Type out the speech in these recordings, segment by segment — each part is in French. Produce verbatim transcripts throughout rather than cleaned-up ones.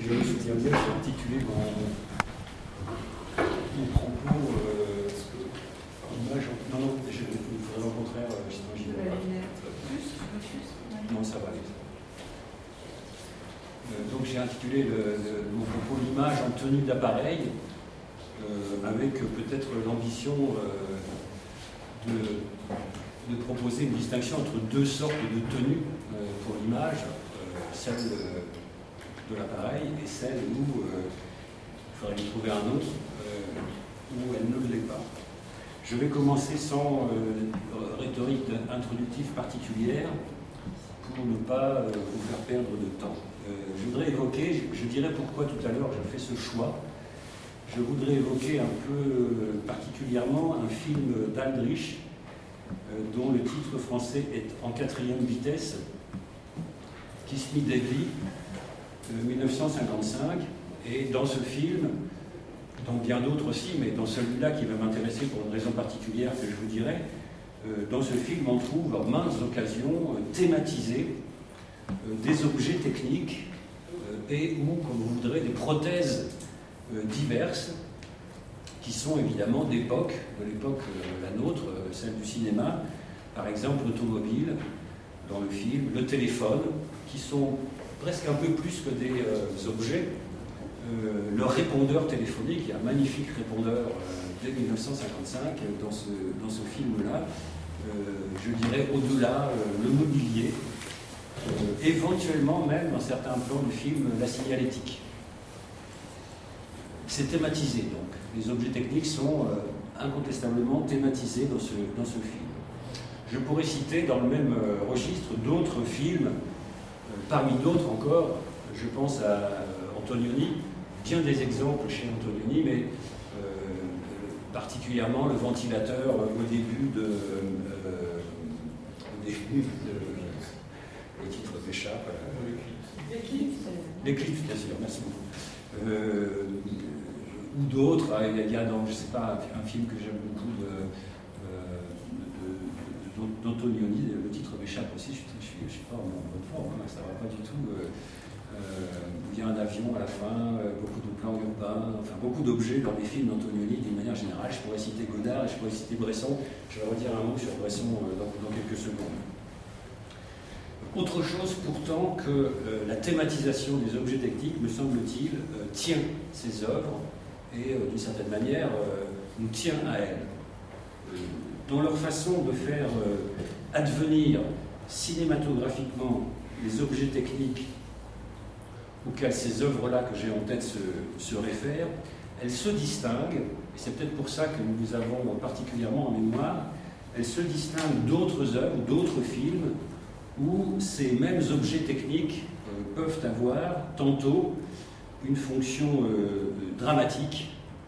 si je me souviens bien, j'ai intitulé mon, mon propos euh, image. Non, non, je, il faudrait au contraire, euh, sinon j'y vais pas. Non, ça va aller. Euh, donc j'ai intitulé le, le, mon propos l'image en tenue d'appareil, euh, avec peut-être l'ambition euh, de, de proposer une distinction entre deux sortes de tenues euh, pour l'image, euh, celle euh, de l'appareil et celle où euh, il faudrait lui trouver un autre, euh, où elle ne l'est pas. Je vais commencer sans euh, rhétorique introductive particulière pour ne pas euh, vous faire perdre de temps. Euh, je voudrais évoquer, je, je dirais pourquoi tout à l'heure je fais ce choix. Je voudrais évoquer un peu euh, particulièrement un film d'Aldrich euh, dont le titre français est En quatrième vitesse, Kiss Me Deadly, euh, mille neuf cent cinquante-cinq. Et dans ce film, dans bien d'autres aussi, mais dans celui-là qui va m'intéresser pour une raison particulière que je vous dirai, euh, dans ce film on trouve à maintes occasions euh, thématisés euh, des objets techniques euh, et ou, comme vous voudrez, des prothèses euh, diverses qui sont évidemment d'époque, de l'époque euh, la nôtre, euh, celle du cinéma, par exemple l'automobile dans le film, le téléphone, qui sont presque un peu plus que des euh, objets. Euh, le répondeur téléphonique, il y a un magnifique répondeur euh, dès mille neuf cent cinquante-cinq euh, dans ce, dans ce film-là. Euh, je dirais au-delà, euh, le mobilier, euh, éventuellement même dans certains plans du film, la signalétique. C'est thématisé donc. Les objets techniques sont euh, incontestablement thématisés dans ce, dans ce film. Je pourrais citer dans le même euh, registre d'autres films, euh, parmi d'autres encore, je pense à euh, Antonioni, bien des exemples chez Antonioni, mais euh, particulièrement le ventilateur au début de... Euh, au début de... Le titre m'échappe. L'éclipse. L'éclipse, bien sûr, merci beaucoup. Euh, ou d'autres, il y a dans, je ne sais pas, un film que j'aime beaucoup de, euh, d'Antonioni, le titre m'échappe aussi, je ne suis pas en bonne forme, hein, ça ne va pas du tout. Euh, Euh, il y a un avion à la fin, euh, beaucoup de plans urbains, enfin beaucoup d'objets dans les films d'Antonioni d'une manière générale. Je pourrais citer Godard et je pourrais citer Bresson. Je vais redire un mot sur Bresson euh, dans, dans quelques secondes. Autre chose pourtant que euh, la thématisation des objets techniques, me semble-t-il, euh, tient ces œuvres et euh, d'une certaine manière euh, nous tient à elles. Euh, dans leur façon de faire euh, advenir cinématographiquement les objets techniques auxquelles ces œuvres-là que j'ai en tête se, se réfèrent, elles se distinguent, et c'est peut-être pour ça que nous les avons particulièrement en mémoire, elles se distinguent d'autres œuvres, d'autres films, où ces mêmes objets techniques euh, peuvent avoir tantôt une fonction euh, dramatique.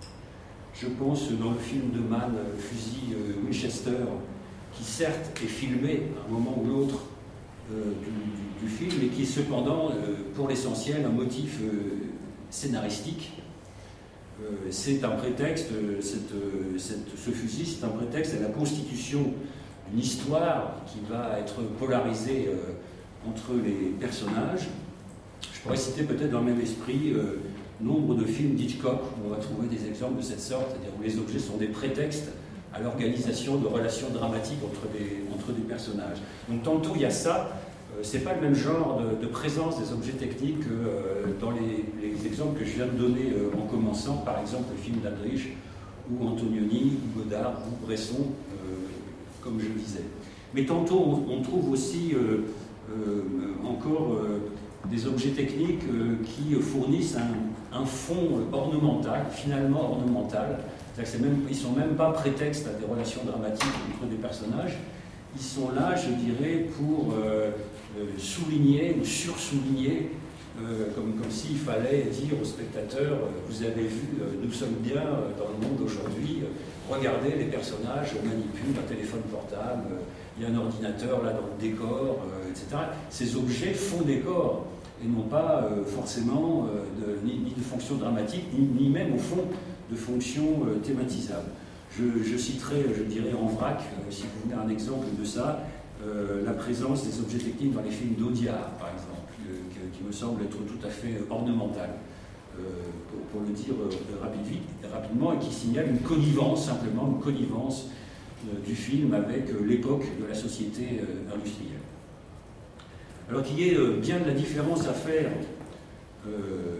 Je pense dans le film de Mann, le fusil euh, Winchester, qui certes est filmé à un moment ou l'autre euh, du, du du film, mais qui est cependant, euh, pour l'essentiel, un motif euh, scénaristique. Euh, c'est un prétexte, cette, cette, ce fusil, c'est un prétexte à la constitution d'une histoire qui va être polarisée euh, entre les personnages. Je pourrais citer peut-être dans le même esprit euh, nombre de films d'Hitchcock où on va trouver des exemples de cette sorte, c'est-à-dire où les objets sont des prétextes à l'organisation de relations dramatiques entre des, entre des personnages. Donc tantôt il y a ça. C'est pas le même genre de, de présence des objets techniques que euh, dans les, les exemples que je viens de donner euh, en commençant, par exemple le film d'Aldrich, ou Antonioni, ou Godard, ou Bresson, euh, comme je le disais. Mais tantôt on, on trouve aussi euh, euh, encore euh, des objets techniques euh, qui fournissent un, un fond ornemental, finalement ornemental. C'est-à-dire qu'ils ne sont même pas prétextes à des relations dramatiques entre des personnages. Ils sont là, je dirais, pour euh, euh, souligner ou sursouligner, euh, comme, comme s'il fallait dire aux spectateurs, euh, vous avez vu, euh, nous sommes bien euh, dans le monde aujourd'hui, euh, regardez les personnages manipulent un téléphone portable, euh, il y a un ordinateur là dans le décor, euh, et cetera. Ces objets font décor et non pas euh, forcément euh, de, ni, ni de fonction dramatique, ni, ni même au fond de fonction euh, thématisable. Je, je citerai, je dirais en vrac, euh, si vous voulez un exemple de ça, euh, la présence des objets techniques dans les films d'Audiard, par exemple. qui, qui me semble être tout à fait ornemental, euh, pour, pour le dire rapide, rapidement, et qui signale une connivence, simplement une connivence euh, du film avec euh, l'époque de la société euh, industrielle. Alors qu'il y ait euh, bien de la différence à faire euh,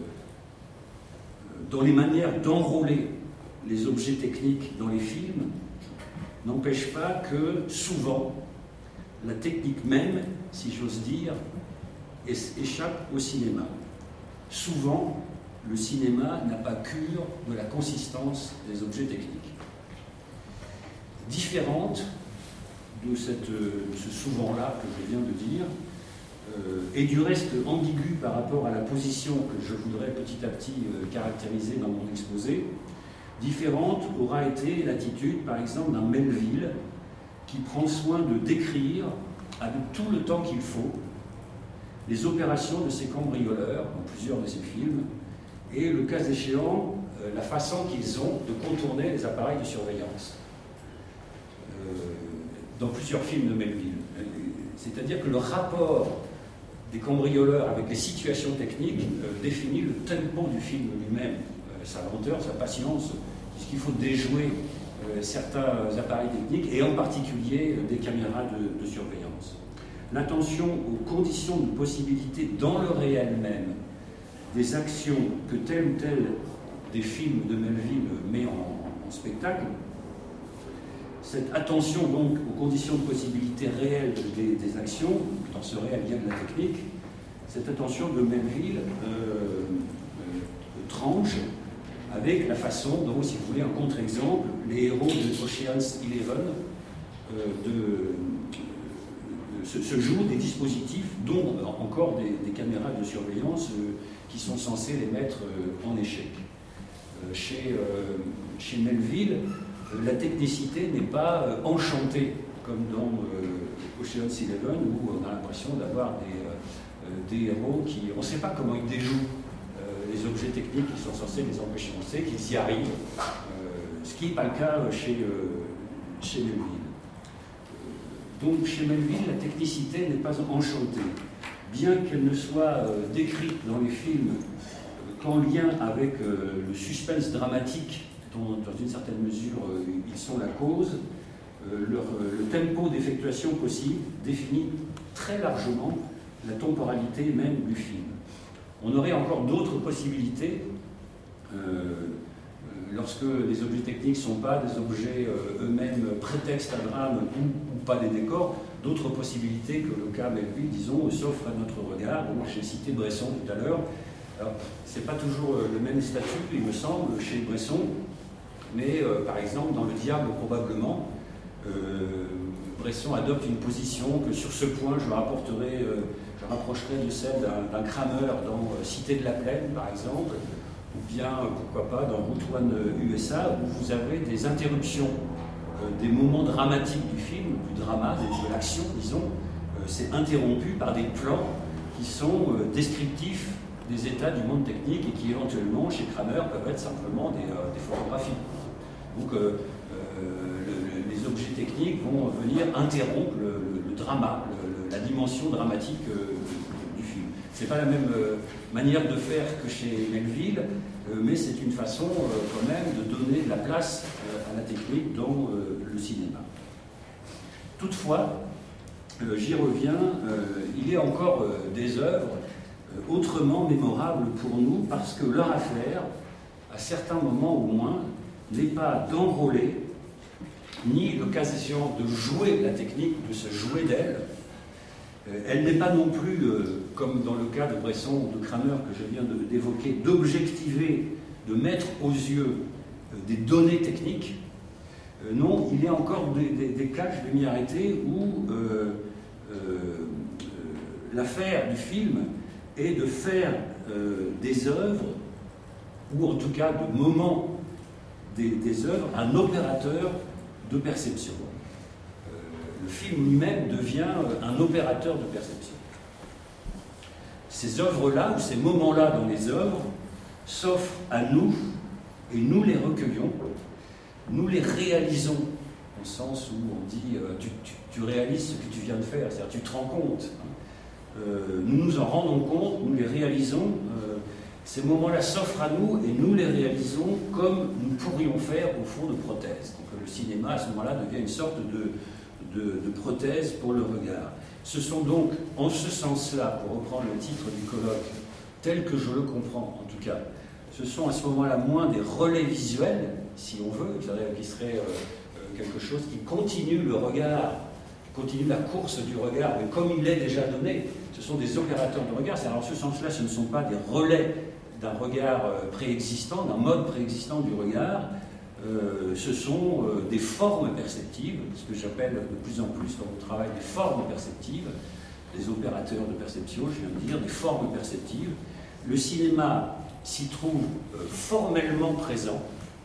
dans les manières d'enrôler les objets techniques dans les films, n'empêche pas que souvent la technique même, si j'ose dire, échappe au cinéma. Souvent, le cinéma n'a pas cure de la consistance des objets techniques. Différente de, cette, de ce souvent-là que je viens de dire, euh, et du reste ambigu par rapport à la position que je voudrais petit à petit euh, caractériser dans mon exposé, différente aura été l'attitude, par exemple, d'un Melville qui prend soin de décrire, avec tout le temps qu'il faut, les opérations de ces cambrioleurs, dans plusieurs de ses films, et le cas échéant, euh, la façon qu'ils ont de contourner les appareils de surveillance. Euh, dans plusieurs films de Melville. C'est-à-dire que le rapport des cambrioleurs avec les situations techniques euh, définit le tempo du film lui-même, euh, sa lenteur, sa patience, puisqu'il faut déjouer euh, certains appareils techniques, et en particulier euh, des caméras de, de surveillance. L'attention aux conditions de possibilité dans le réel même des actions que tel ou tel des films de Melville met en, en spectacle, cette attention donc aux conditions de possibilité réelles des, des actions, dans ce réel il y a de la technique, cette attention de Melville euh, euh, tranche avec la façon dont, si vous voulez, un contre-exemple, les héros de Ocean's Eleven euh, de, de, se, se jouent des dispositifs, dont encore des, des caméras de surveillance euh, qui sont censés les mettre euh, en échec. Euh, chez, euh, chez Melville, la technicité n'est pas euh, enchantée, comme dans euh, Ocean's Eleven, où on a l'impression d'avoir des, euh, des héros qui... On ne sait pas comment ils déjouent euh, les objets techniques qui sont censés les empêcher. On sait qu'ils y arrivent, euh, ce qui n'est pas le cas chez, euh, chez Melville. Donc chez Melville, la technicité n'est pas enchantée. Bien qu'elle ne soit euh, décrite dans les films euh, qu'en lien avec euh, le suspense dramatique dont, dans une certaine mesure, euh, ils sont la cause, euh, leur, euh, le tempo d'effectuation possible définit très largement la temporalité même du film. On aurait encore d'autres possibilités, euh, lorsque les objets techniques ne sont pas des objets euh, eux-mêmes prétextes à drame ou, ou pas des décors, d'autres possibilités que le cas Melville, disons, s'offrent à notre regard. Moi, j'ai cité Bresson tout à l'heure. Alors, ce n'est pas toujours le même statut, il me semble, chez Bresson, mais euh, par exemple, dans Le Diable, probablement, euh, Bresson adopte une position que sur ce point, je rapporterai, euh, je rapprocherai de celle d'un Kramer dans euh, Cité de la Plaine, par exemple, ou bien, euh, pourquoi pas, dans Route One U S A, où vous avez des interruptions euh, des moments dramatiques du film, du drama, de l'action, disons, euh, c'est interrompu par des plans qui sont euh, descriptifs des états du monde technique et qui éventuellement, chez Kramer, peuvent être simplement des, euh, des photographies. Donc euh, euh, le, les objets techniques vont venir interrompre le, le, le drama, le, la dimension dramatique euh, du film. C'est pas la même euh, manière de faire que chez Melville, euh, mais c'est une façon euh, quand même de donner de la place euh, à la technique dans euh, le cinéma. Toutefois, euh, j'y reviens, euh, il y a encore euh, des œuvres autrement mémorable pour nous, parce que leur affaire, à certains moments au moins, n'est pas d'enrôler, ni l'occasion de jouer la technique, de se jouer d'elle. Elle n'est pas non plus, euh, comme dans le cas de Bresson ou de Kramer que je viens d'évoquer, d'objectiver, de mettre aux yeux euh, des données techniques. Euh, non, il y a encore des, des, des cas, je vais m'y arrêter, où euh, euh, l'affaire du film et de faire euh, des œuvres, ou en tout cas de moments des, des œuvres, un opérateur de perception. Euh, le film lui-même devient un opérateur de perception. Ces œuvres-là, ou ces moments-là dans les œuvres, s'offrent à nous, et nous les recueillons, nous les réalisons, au sens où on dit euh, tu, tu, tu réalises ce que tu viens de faire, c'est-à-dire tu te rends compte. euh, nous nous en rendons compte, nous les réalisons. Euh, ces moments-là s'offrent à nous et nous les réalisons comme nous pourrions faire au fond de prothèse. Donc le cinéma à ce moment-là devient une sorte de, de, de prothèse pour le regard. Ce sont donc, en ce sens-là, pour reprendre le titre du colloque, tel que je le comprends en tout cas, ce sont à ce moment-là moins des relais visuels, si on veut, c'est-à-dire qui serait euh, quelque chose qui continue le regard, continue la course du regard, mais comme il est déjà donné, ce sont des opérateurs de regard. Alors, en ce sens-là, ce ne sont pas des relais d'un regard euh, préexistant, d'un mode préexistant du regard, euh, ce sont euh, des formes perceptives, ce que j'appelle de plus en plus dans mon travail des formes perceptives, des opérateurs de perception, je viens de dire, des formes perceptives. Le cinéma s'y trouve euh, formellement présent,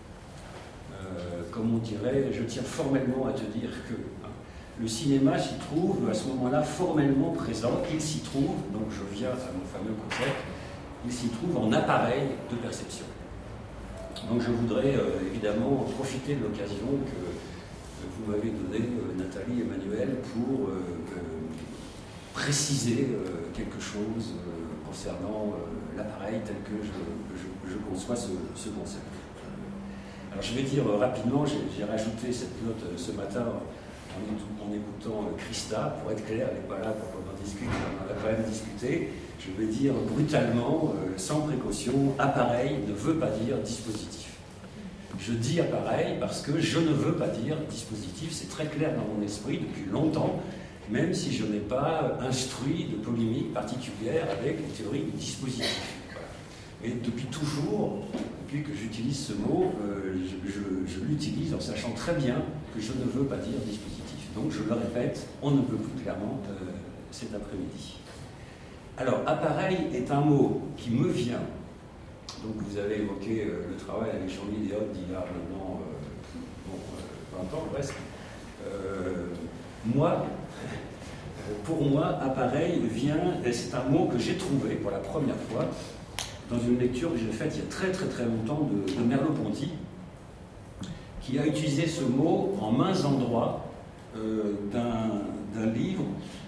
euh, comme on dirait, je tiens formellement à te dire que hein, le cinéma s'y trouve à ce moment-là formellement présent, il s'y trouve, donc je viens à mon fameux concept, il s'y trouve en appareil de perception. Donc je voudrais euh, évidemment profiter de l'occasion que euh, vous m'avez donnée, euh, Nathalie et Emmanuel, pour euh, euh, préciser euh, quelque chose euh, concernant euh, l'appareil tel que je, je, je conçois ce, ce concept. Alors je vais dire euh, rapidement, j'ai rajouté cette note euh, ce matin en, en écoutant euh, Christa, pour être clair, elle n'est pas là pour qu'on en discute, on en a quand même discuté. Je vais dire brutalement, euh, sans précaution, appareil ne veut pas dire dispositif. Je dis appareil parce que je ne veux pas dire dispositif, c'est très clair dans mon esprit depuis longtemps, même si je n'ai pas instruit de polémique particulière avec les théories du dispositif. Et depuis toujours, depuis que j'utilise ce mot, euh, je, je, je l'utilise en sachant très bien que je ne veux pas dire dispositif. Donc je le répète, on ne peut plus clairement euh, cet après-midi. Alors, appareil est un mot qui me vient. Donc, vous avez évoqué euh, le travail avec Jean-Louis Déotte d'il y a maintenant euh, bon, euh, vingt ans presque. Euh, moi, pour moi, appareil vient, et c'est un mot que j'ai trouvé pour la première fois dans une lecture que j'ai faite il y a très très très longtemps de, de Merleau-Ponty, qui a utilisé ce mot en maints endroits euh, d'un livre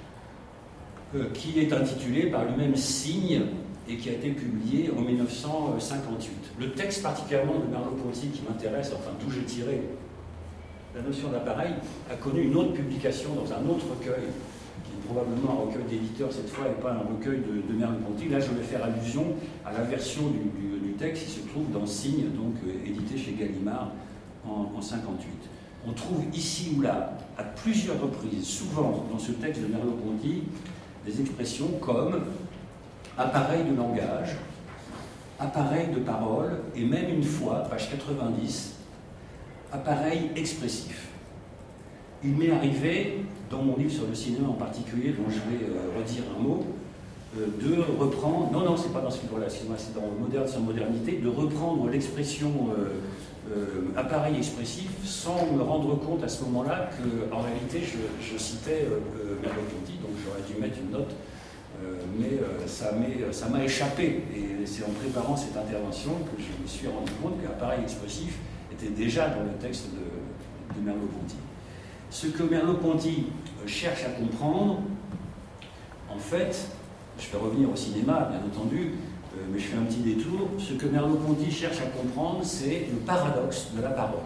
qui est intitulé par lui-même Signe et qui a été publié en mille neuf cent cinquante-huit. Le texte particulièrement de Merleau-Ponty qui m'intéresse, enfin d'où j'ai tiré la notion d'appareil, a connu une autre publication dans un autre recueil, qui est probablement un recueil d'éditeur cette fois et pas un recueil de, de Merleau-Ponty. Là, je vais faire allusion à la version du, du, du texte qui se trouve dans Signe, donc euh, édité chez Gallimard en, en cinquante-huit. On trouve ici ou là, à plusieurs reprises, souvent dans ce texte de Merleau-Ponty, des expressions comme appareil de langage, appareil de parole, et même une fois, page quatre-vingt-dix, appareil expressif. Il m'est arrivé, dans mon livre sur le cinéma en particulier, dont je vais euh, redire un mot, euh, de reprendre, non, non, c'est pas dans ce livre-là, c'est dans Moderne sans modernité, de reprendre l'expression euh, euh, appareil expressif sans me rendre compte à ce moment-là qu'en réalité, je, je citais euh, euh, Merleau-Ponty, donc j'aurais dû mettre une note, euh, mais euh, ça m'a échappé. Et c'est en préparant cette intervention que je me suis rendu compte qu'appareil expressif était déjà dans le texte de, de Merleau-Ponty. Ce que Merleau-Ponty cherche à comprendre, en fait, je vais revenir au cinéma, bien entendu, euh, mais je fais un petit détour, ce que Merleau-Ponty cherche à comprendre, c'est le paradoxe de la parole.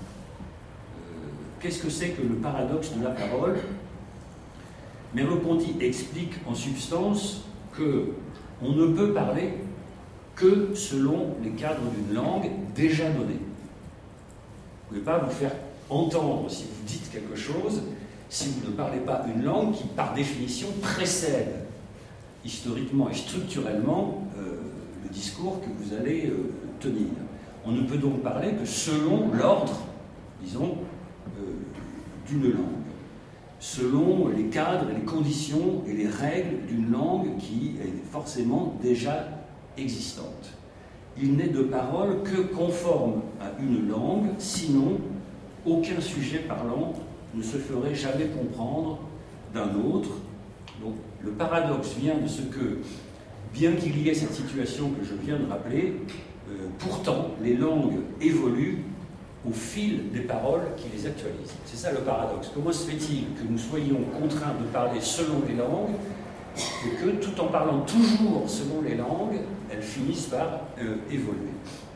Euh, Qu'est-ce que c'est que le paradoxe de la parole? Merleau-Ponty explique en substance qu'on ne peut parler que selon les cadres d'une langue déjà donnée. Vous ne pouvez pas vous faire entendre si vous dites quelque chose si vous ne parlez pas une langue qui, par définition, précède historiquement et structurellement euh, le discours que vous allez euh, tenir. On ne peut donc parler que selon l'ordre, disons, euh, d'une langue, selon les cadres, les conditions et les règles d'une langue qui est forcément déjà existante. Il n'est de parole que conforme à une langue, sinon aucun sujet parlant ne se ferait jamais comprendre d'un autre. Donc le paradoxe vient de ce que, bien qu'il y ait cette situation que je viens de rappeler, euh, pourtant les langues évoluent au fil des paroles qui les actualisent. C'est ça le paradoxe. Comment se fait-il que nous soyons contraints de parler selon les langues et que tout en parlant toujours selon les langues, elles finissent par euh, évoluer.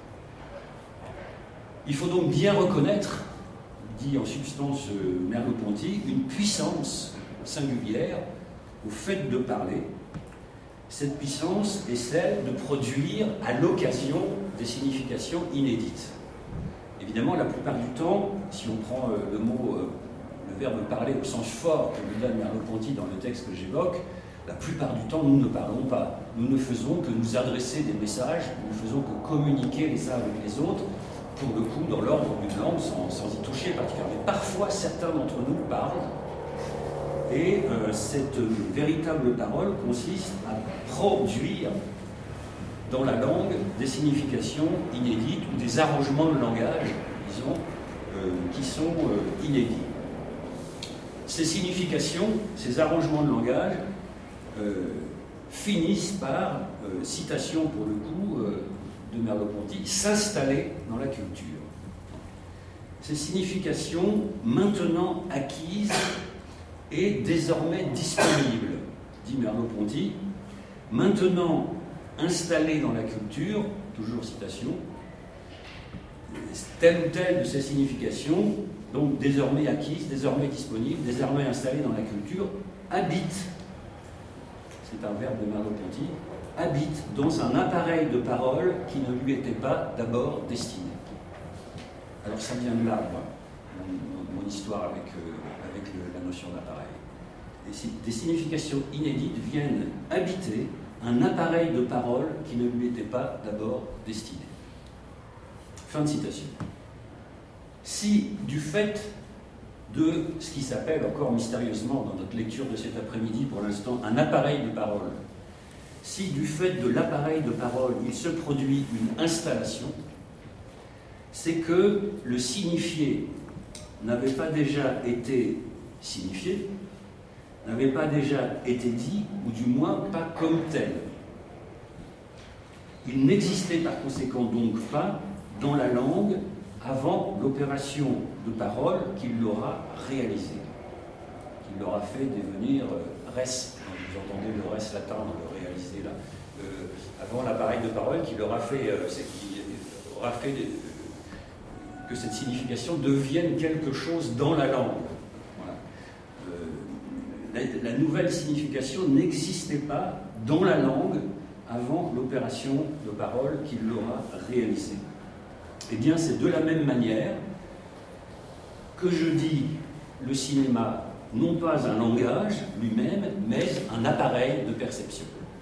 Il faut donc bien reconnaître, dit en substance euh, Merleau-Ponty, une puissance singulière au fait de parler. Cette puissance est celle de produire à l'occasion des significations inédites. Évidemment, la plupart du temps, si on prend euh, le mot, euh, le verbe parler au sens fort que nous donne Merleau-Ponty dans le texte que j'évoque, la plupart du temps, nous ne parlons pas. Nous ne faisons que nous adresser des messages, nous ne faisons que communiquer les uns avec les autres, pour le coup, dans l'ordre d'une langue, sans, sans y toucher particulièrement. Mais parfois, certains d'entre nous parlent, et euh, cette euh, véritable parole consiste à produire dans la langue des significations inédites ou des arrangements de langage, disons, euh, qui sont euh, inédits. Ces significations, ces arrangements de langage, euh, finissent par, euh, citation pour le coup euh, de Merleau-Ponty, s'installer dans la culture. Ces significations, maintenant acquises et désormais disponibles, dit Merleau-Ponty, maintenant installées dans la culture, toujours citation, telle ou telle de ces significations, donc désormais acquises, désormais disponibles, désormais installées dans la culture, habitent, c'est un verbe de Merleau-Ponty, habite dans un appareil de parole qui ne lui était pas d'abord destiné. Alors ça vient de là, moi, mon, mon histoire avec, euh, avec le, la notion d'appareil. Des significations inédites viennent habiter un appareil de parole qui ne lui était pas d'abord destiné. Fin de citation. Si, du fait de ce qui s'appelle encore mystérieusement dans notre lecture de cet après-midi pour l'instant un appareil de parole, si du fait de l'appareil de parole il se produit une installation, c'est que le signifié n'avait pas déjà été signifié, n'avait pas déjà été dit, ou du moins pas comme tel. Il n'existait par conséquent donc pas dans la langue avant l'opération de parole qui l'aura réalisée, qui l'aura fait devenir res. Vous entendez le res latin dans le réalisé là. Euh, avant l'appareil de parole qui l'aura fait, euh, qui aura fait des, que cette signification devienne quelque chose dans la langue. Voilà. Euh, la, la nouvelle signification n'existait pas dans la langue avant l'opération de parole qui l'aura réalisée. Eh bien, c'est de la même manière que je dis le cinéma, non pas un langage lui-même, mais un appareil de perception.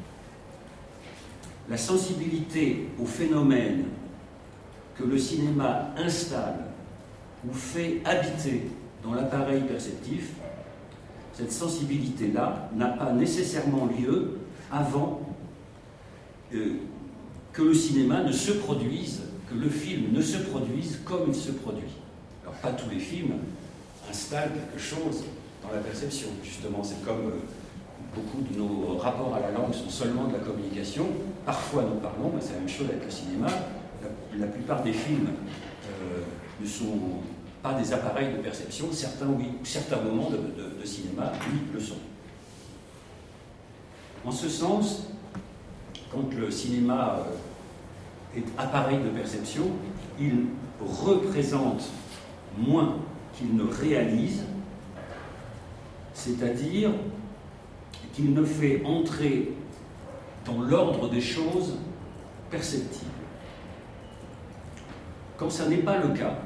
La sensibilité au phénomène que le cinéma installe ou fait habiter dans l'appareil perceptif, cette sensibilité-là n'a pas nécessairement lieu avant euh, que le cinéma ne se produise, que le film ne se produise comme il se produit. Alors, pas tous les films installent quelque chose dans la perception. Justement, c'est comme euh, beaucoup de nos rapports à la langue sont seulement de la communication. Parfois, nous parlons, mais c'est la même chose avec le cinéma. La, la plupart des films euh, ne sont pas des appareils de perception. Certains, oui. Certains moments de, de, de cinéma, oui, le sont. En ce sens, quand le cinéma euh, est appareil de perception, il représente moins qu'il ne réalise, c'est-à-dire qu'il ne fait entrer dans l'ordre des choses perceptibles. Quand ça n'est pas le cas,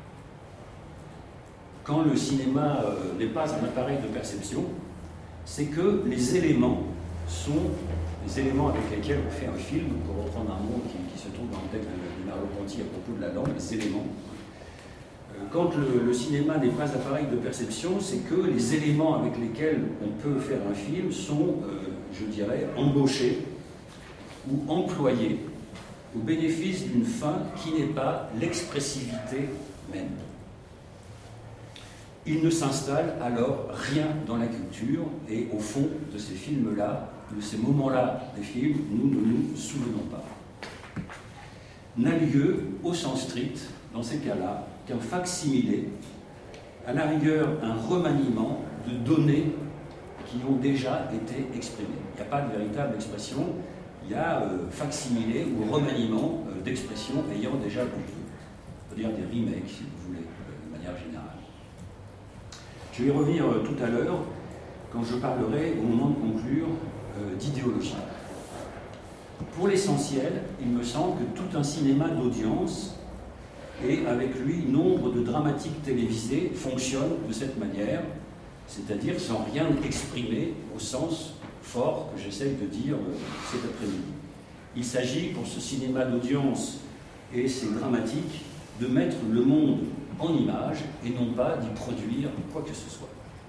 quand le cinéma euh, n'est pas un appareil de perception, c'est que les éléments sont les éléments avec lesquels on fait un film, pour reprendre un mot qui, qui se trouve dans le texte de, de Merleau-Ponty à propos de la langue, les éléments. Euh, quand le, le cinéma n'est pas appareil de perception, c'est que les éléments avec lesquels on peut faire un film sont, euh, je dirais, embauchés ou employés au bénéfice d'une fin qui n'est pas l'expressivité même. Il ne s'installe alors rien dans la culture, et au fond de ces films-là, de ces moments-là des films, nous ne nous souvenons pas. N'a lieu, au sens strict, dans ces cas-là, qu'un fac-similé, à la rigueur un remaniement de données qui ont déjà été exprimées. Il n'y a pas de véritable expression, il y a euh, facsimilé ou remaniement euh, d'expressions ayant déjà eu lieu. On peut dire des remakes, si vous voulez, euh, de manière générale. Je vais y revenir euh, tout à l'heure, quand je parlerai, au moment de conclure, euh, d'idéologie. Pour l'essentiel, il me semble que tout un cinéma d'audience et avec lui nombre de dramatiques télévisées fonctionne de cette manière, c'est-à-dire sans rien exprimer au sens fort que j'essaye de dire euh, cet après-midi. Il s'agit pour ce cinéma d'audience et ces dramatiques de mettre le monde en image et non pas d'y produire quoi que ce soit.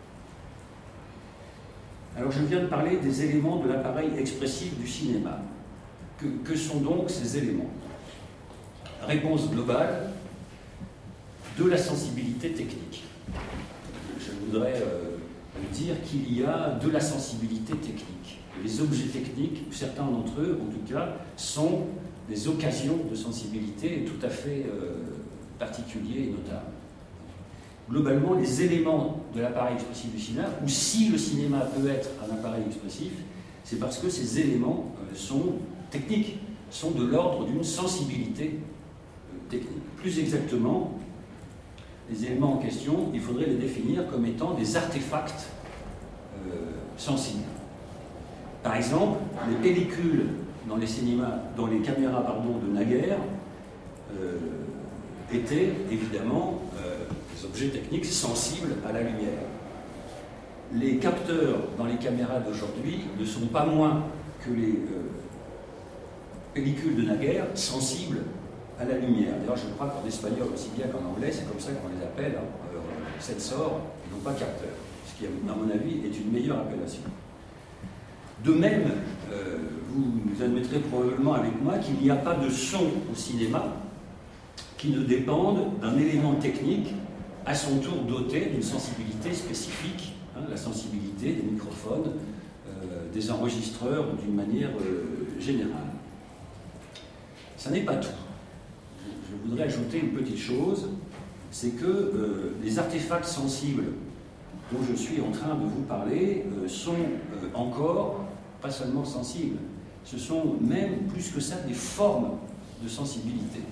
Alors je viens de parler des éléments de l'appareil expressif du cinéma. Que, que sont donc ces éléments? Réponse globale, de la sensibilité technique. Je voudrais euh, dire qu'il y a de la sensibilité technique. Les objets techniques, certains d'entre eux en tout cas, sont des occasions de sensibilité tout à fait euh, particuliers et notables. Globalement, les éléments de l'appareil expressif du cinéma, ou si le cinéma peut être un appareil expressif, c'est parce que ces éléments euh, sont techniques, sont de l'ordre d'une sensibilité euh, technique. Plus exactement, les éléments en question, il faudrait les définir comme étant des artefacts euh, sensibles. Par exemple, les pellicules dans les cinémas, dans les caméras pardon, de naguère euh, étaient évidemment euh, des objets techniques sensibles à la lumière. Les capteurs dans les caméras d'aujourd'hui ne sont pas moins que les euh, pellicules de naguère sensibles à la lumière. D'ailleurs, je crois qu'en espagnol aussi bien qu'en anglais, c'est comme ça qu'on les appelle, hein, euh, sensor, et non pas capteur, ce qui, à mon avis, est une meilleure appellation. De même, euh, vous admettrez probablement avec moi qu'il n'y a pas de son au cinéma qui ne dépende d'un élément technique à son tour doté d'une sensibilité spécifique, hein, la sensibilité des microphones, euh, des enregistreurs d'une manière euh, générale. Ça n'est pas tout. Je voudrais ajouter une petite chose, c'est que euh, les artefacts sensibles dont je suis en train de vous parler euh, sont euh, encore pas seulement sensibles, ce sont même plus que ça des formes de sensibilité.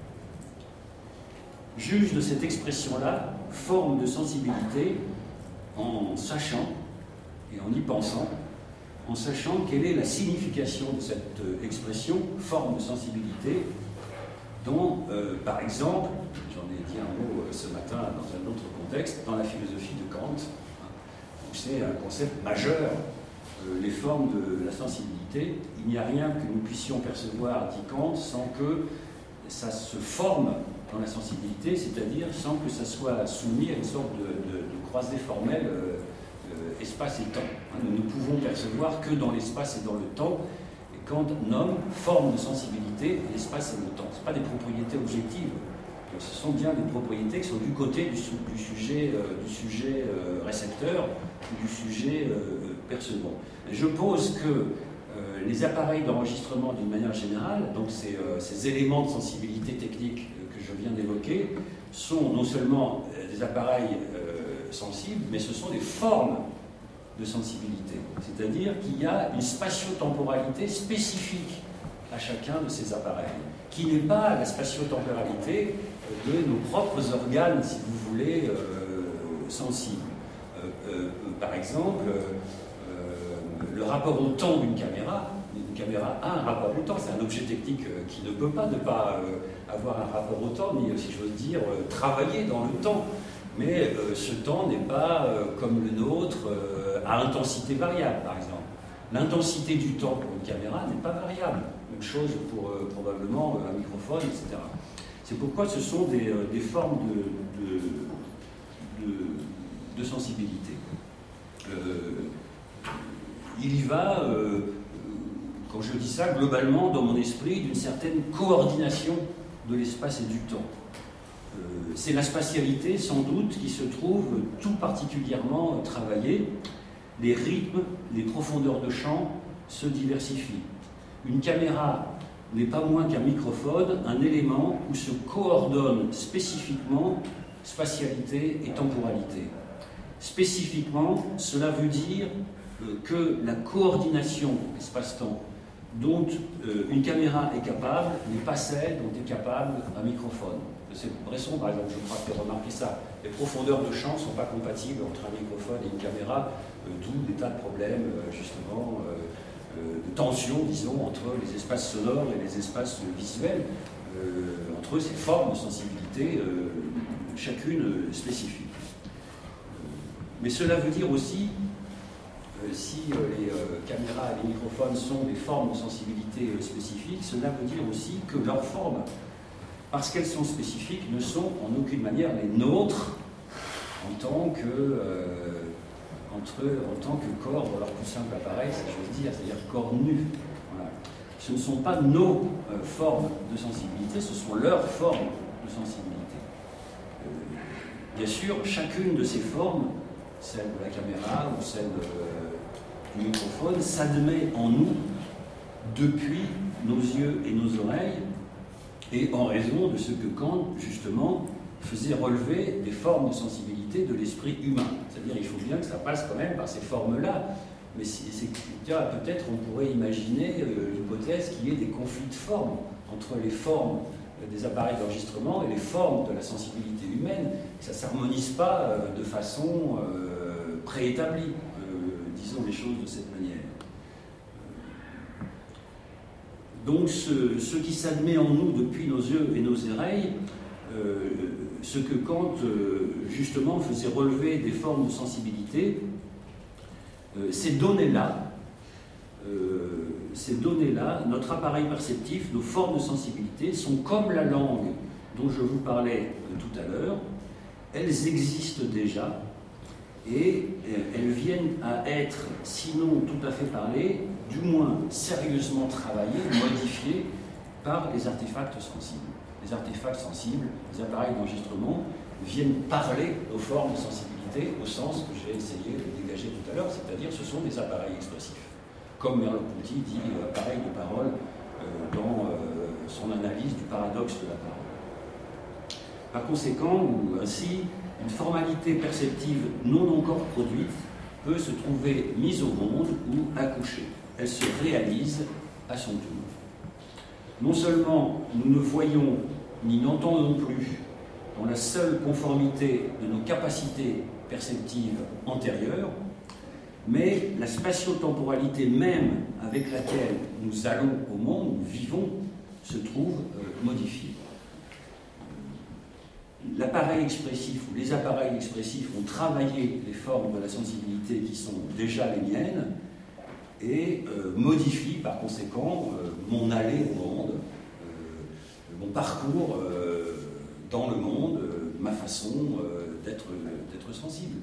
Juge de cette expression-là, forme de sensibilité, en sachant et en y pensant, en sachant quelle est la signification de cette euh, expression, forme de sensibilité, dont, euh, par exemple, j'en ai dit un mot euh, ce matin dans un autre contexte, dans la philosophie de Kant, hein, où c'est un concept majeur, euh, les formes de la sensibilité. Il n'y a rien que nous puissions percevoir, dit Kant, sans que ça se forme dans la sensibilité, c'est-à-dire sans que ça soit soumis à une sorte de, de, de croisée formelle euh, euh, espace et temps. Hein, nous ne pouvons percevoir que dans l'espace et dans le temps. Kant nomme forme de sensibilité l'espace et le temps. Ce ne sont pas des propriétés objectives, ce sont bien des propriétés qui sont du côté du, du sujet, euh, du sujet euh, récepteur ou du sujet euh, percevant. Et je pose que euh, les appareils d'enregistrement d'une manière générale, donc ces, euh, ces éléments de sensibilité technique euh, que je viens d'évoquer, sont non seulement euh, des appareils euh, sensibles, mais ce sont des formes de sensibilité. C'est-à-dire qu'il y a une spatio-temporalité spécifique à chacun de ces appareils, qui n'est pas la spatio-temporalité de nos propres organes, si vous voulez, euh, sensibles. Euh, euh, par exemple, euh, le rapport au temps d'une caméra, une caméra a un rapport au temps, c'est un objet technique euh, qui ne peut pas ne pas euh, avoir un rapport au temps, ni, si j'ose dire, euh, travailler dans le temps. Mais euh, ce temps n'est pas, euh, comme le nôtre, euh, à intensité variable, par exemple. L'intensité du temps pour une caméra n'est pas variable. Même chose pour euh, probablement euh, un microphone, et cetera. C'est pourquoi ce sont des, euh, des formes de, de, de, de sensibilité. Euh, il y va, euh, quand je dis ça, globalement, dans mon esprit, d'une certaine coordination de l'espace et du temps. C'est la spatialité, sans doute, qui se trouve tout particulièrement travaillée. Les rythmes, les profondeurs de champ se diversifient. Une caméra n'est pas moins qu'un microphone, un élément où se coordonnent spécifiquement spatialité et temporalité. Spécifiquement, cela veut dire euh, que la coordination espace-temps dont euh, une caméra est capable n'est pas celle dont est capable un microphone. C'est Bresson, par exemple, je crois, qui a remarqué ça. Les profondeurs de champ ne sont pas compatibles entre un microphone et une caméra, euh, d'où des tas de problèmes, euh, justement, euh, euh, de tension, disons, entre les espaces sonores et les espaces visuels. Euh, entre eux, ces formes de sensibilité, euh, chacune euh, spécifique. Mais cela veut dire aussi, euh, si euh, les euh, caméras et les microphones sont des formes de sensibilité euh, spécifiques, cela veut dire aussi que leurs formes, parce qu'elles sont spécifiques, ne sont en aucune manière les nôtres en tant que, euh, entre, en tant que corps dans leur plus simple appareil, si j'ose dire, c'est-à-dire corps nu. Voilà. Ce ne sont pas nos euh, formes de sensibilité, ce sont leurs formes de sensibilité. Euh, bien sûr, chacune de ces formes, celle de la caméra ou celle euh, du microphone, s'admet en nous depuis nos yeux et nos oreilles, et en raison de ce que Kant, justement, faisait relever des formes de sensibilité de l'esprit humain. C'est-à-dire qu'il faut bien que ça passe quand même par ces formes-là. Mais peut-être on pourrait imaginer euh, l'hypothèse qu'il y ait des conflits de formes entre les formes des appareils d'enregistrement et les formes de la sensibilité humaine. Ça ne s'harmonise pas euh, de façon euh, préétablie, euh, disons les choses de cette manière. Donc ce, ce qui s'admet en nous depuis nos yeux et nos oreilles, euh, ce que Kant euh, justement faisait relever des formes de sensibilité, euh, ces données-là, euh, ces données-là, notre appareil perceptif, nos formes de sensibilité sont comme la langue dont je vous parlais tout à l'heure, elles existent déjà et elles viennent à être, sinon tout à fait parlées, du moins sérieusement travaillées, modifiées par les artefacts sensibles. Les artefacts sensibles, les appareils d'enregistrement, viennent parler aux formes de sensibilité au sens que j'ai essayé de dégager tout à l'heure, c'est-à-dire ce sont des appareils expressifs. Comme Merleau-Ponty dit euh, appareil de parole euh, dans euh, son analyse du paradoxe de la parole. Par conséquent, ou ainsi, une formalité perceptive non encore produite peut se trouver mise au monde ou accouchée. Elle se réalise à son tour. Non seulement nous ne voyons ni n'entendons plus dans la seule conformité de nos capacités perceptives antérieures, mais la spatio-temporalité même avec laquelle nous allons au monde, nous vivons, se trouve euh, modifiée. L'appareil expressif ou les appareils expressifs ont travaillé les formes de la sensibilité qui sont déjà les miennes et euh, modifient par conséquent euh, mon aller au monde, euh, mon parcours euh, dans le monde, euh, ma façon euh, d'être, d'être sensible.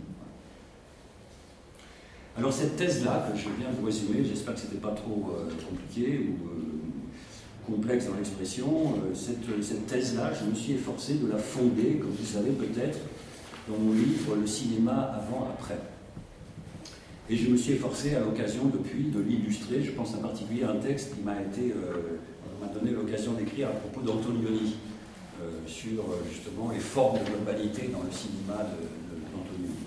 Alors cette thèse-là, que je viens de vous résumer, j'espère que ce n'était pas trop euh, compliqué ou euh, complexe dans l'expression, euh, cette, cette thèse-là, je me suis efforcé de la fonder, comme vous savez peut-être, dans mon livre « Le cinéma avant-après ». Et je me suis efforcé à l'occasion depuis de l'illustrer. Je pense en particulier à un texte qui m'a été, euh, m'a donné l'occasion d'écrire à propos d'Antonioni, euh, sur euh, justement les formes de globalité dans le cinéma de, de, d'Antonioni.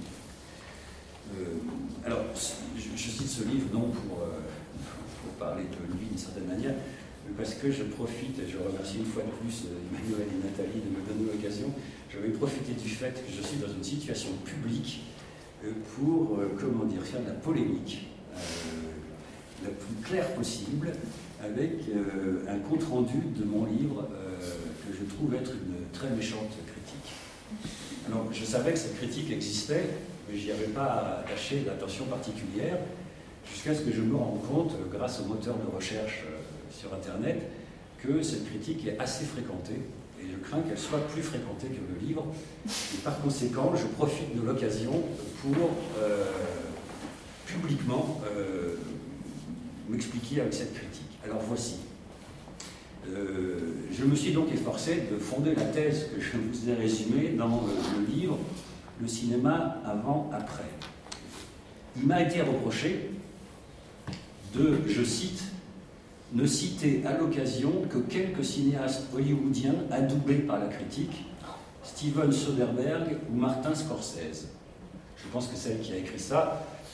Euh, alors, je, je cite ce livre non pour, euh, pour parler de lui d'une certaine manière, mais parce que je profite, et je remercie une fois de plus euh, Emmanuel et Nathalie de me donner l'occasion, je vais profiter du fait que je suis dans une situation publique pour, euh, comment dire, faire de la polémique euh, la plus claire possible avec euh, un compte-rendu de mon livre euh, que je trouve être une très méchante critique. Alors, je savais que cette critique existait, mais je n'y avais pas attaché d'attention particulière, jusqu'à ce que je me rende compte, grâce au moteur de recherche euh, sur Internet, que cette critique est assez fréquentée. Et je crains qu'elle soit plus fréquentée que le livre. Et par conséquent, je profite de l'occasion pour euh, publiquement euh, m'expliquer avec cette critique. Alors voici. Euh, je me suis donc efforcé de fonder la thèse que je vous ai résumée dans le, le livre « Le cinéma avant-après ». Il m'a été reproché de, je cite, ne citer à l'occasion que quelques cinéastes hollywoodiens adoubés par la critique, Steven Soderbergh ou Martin Scorsese. Je pense que celle qui a écrit ça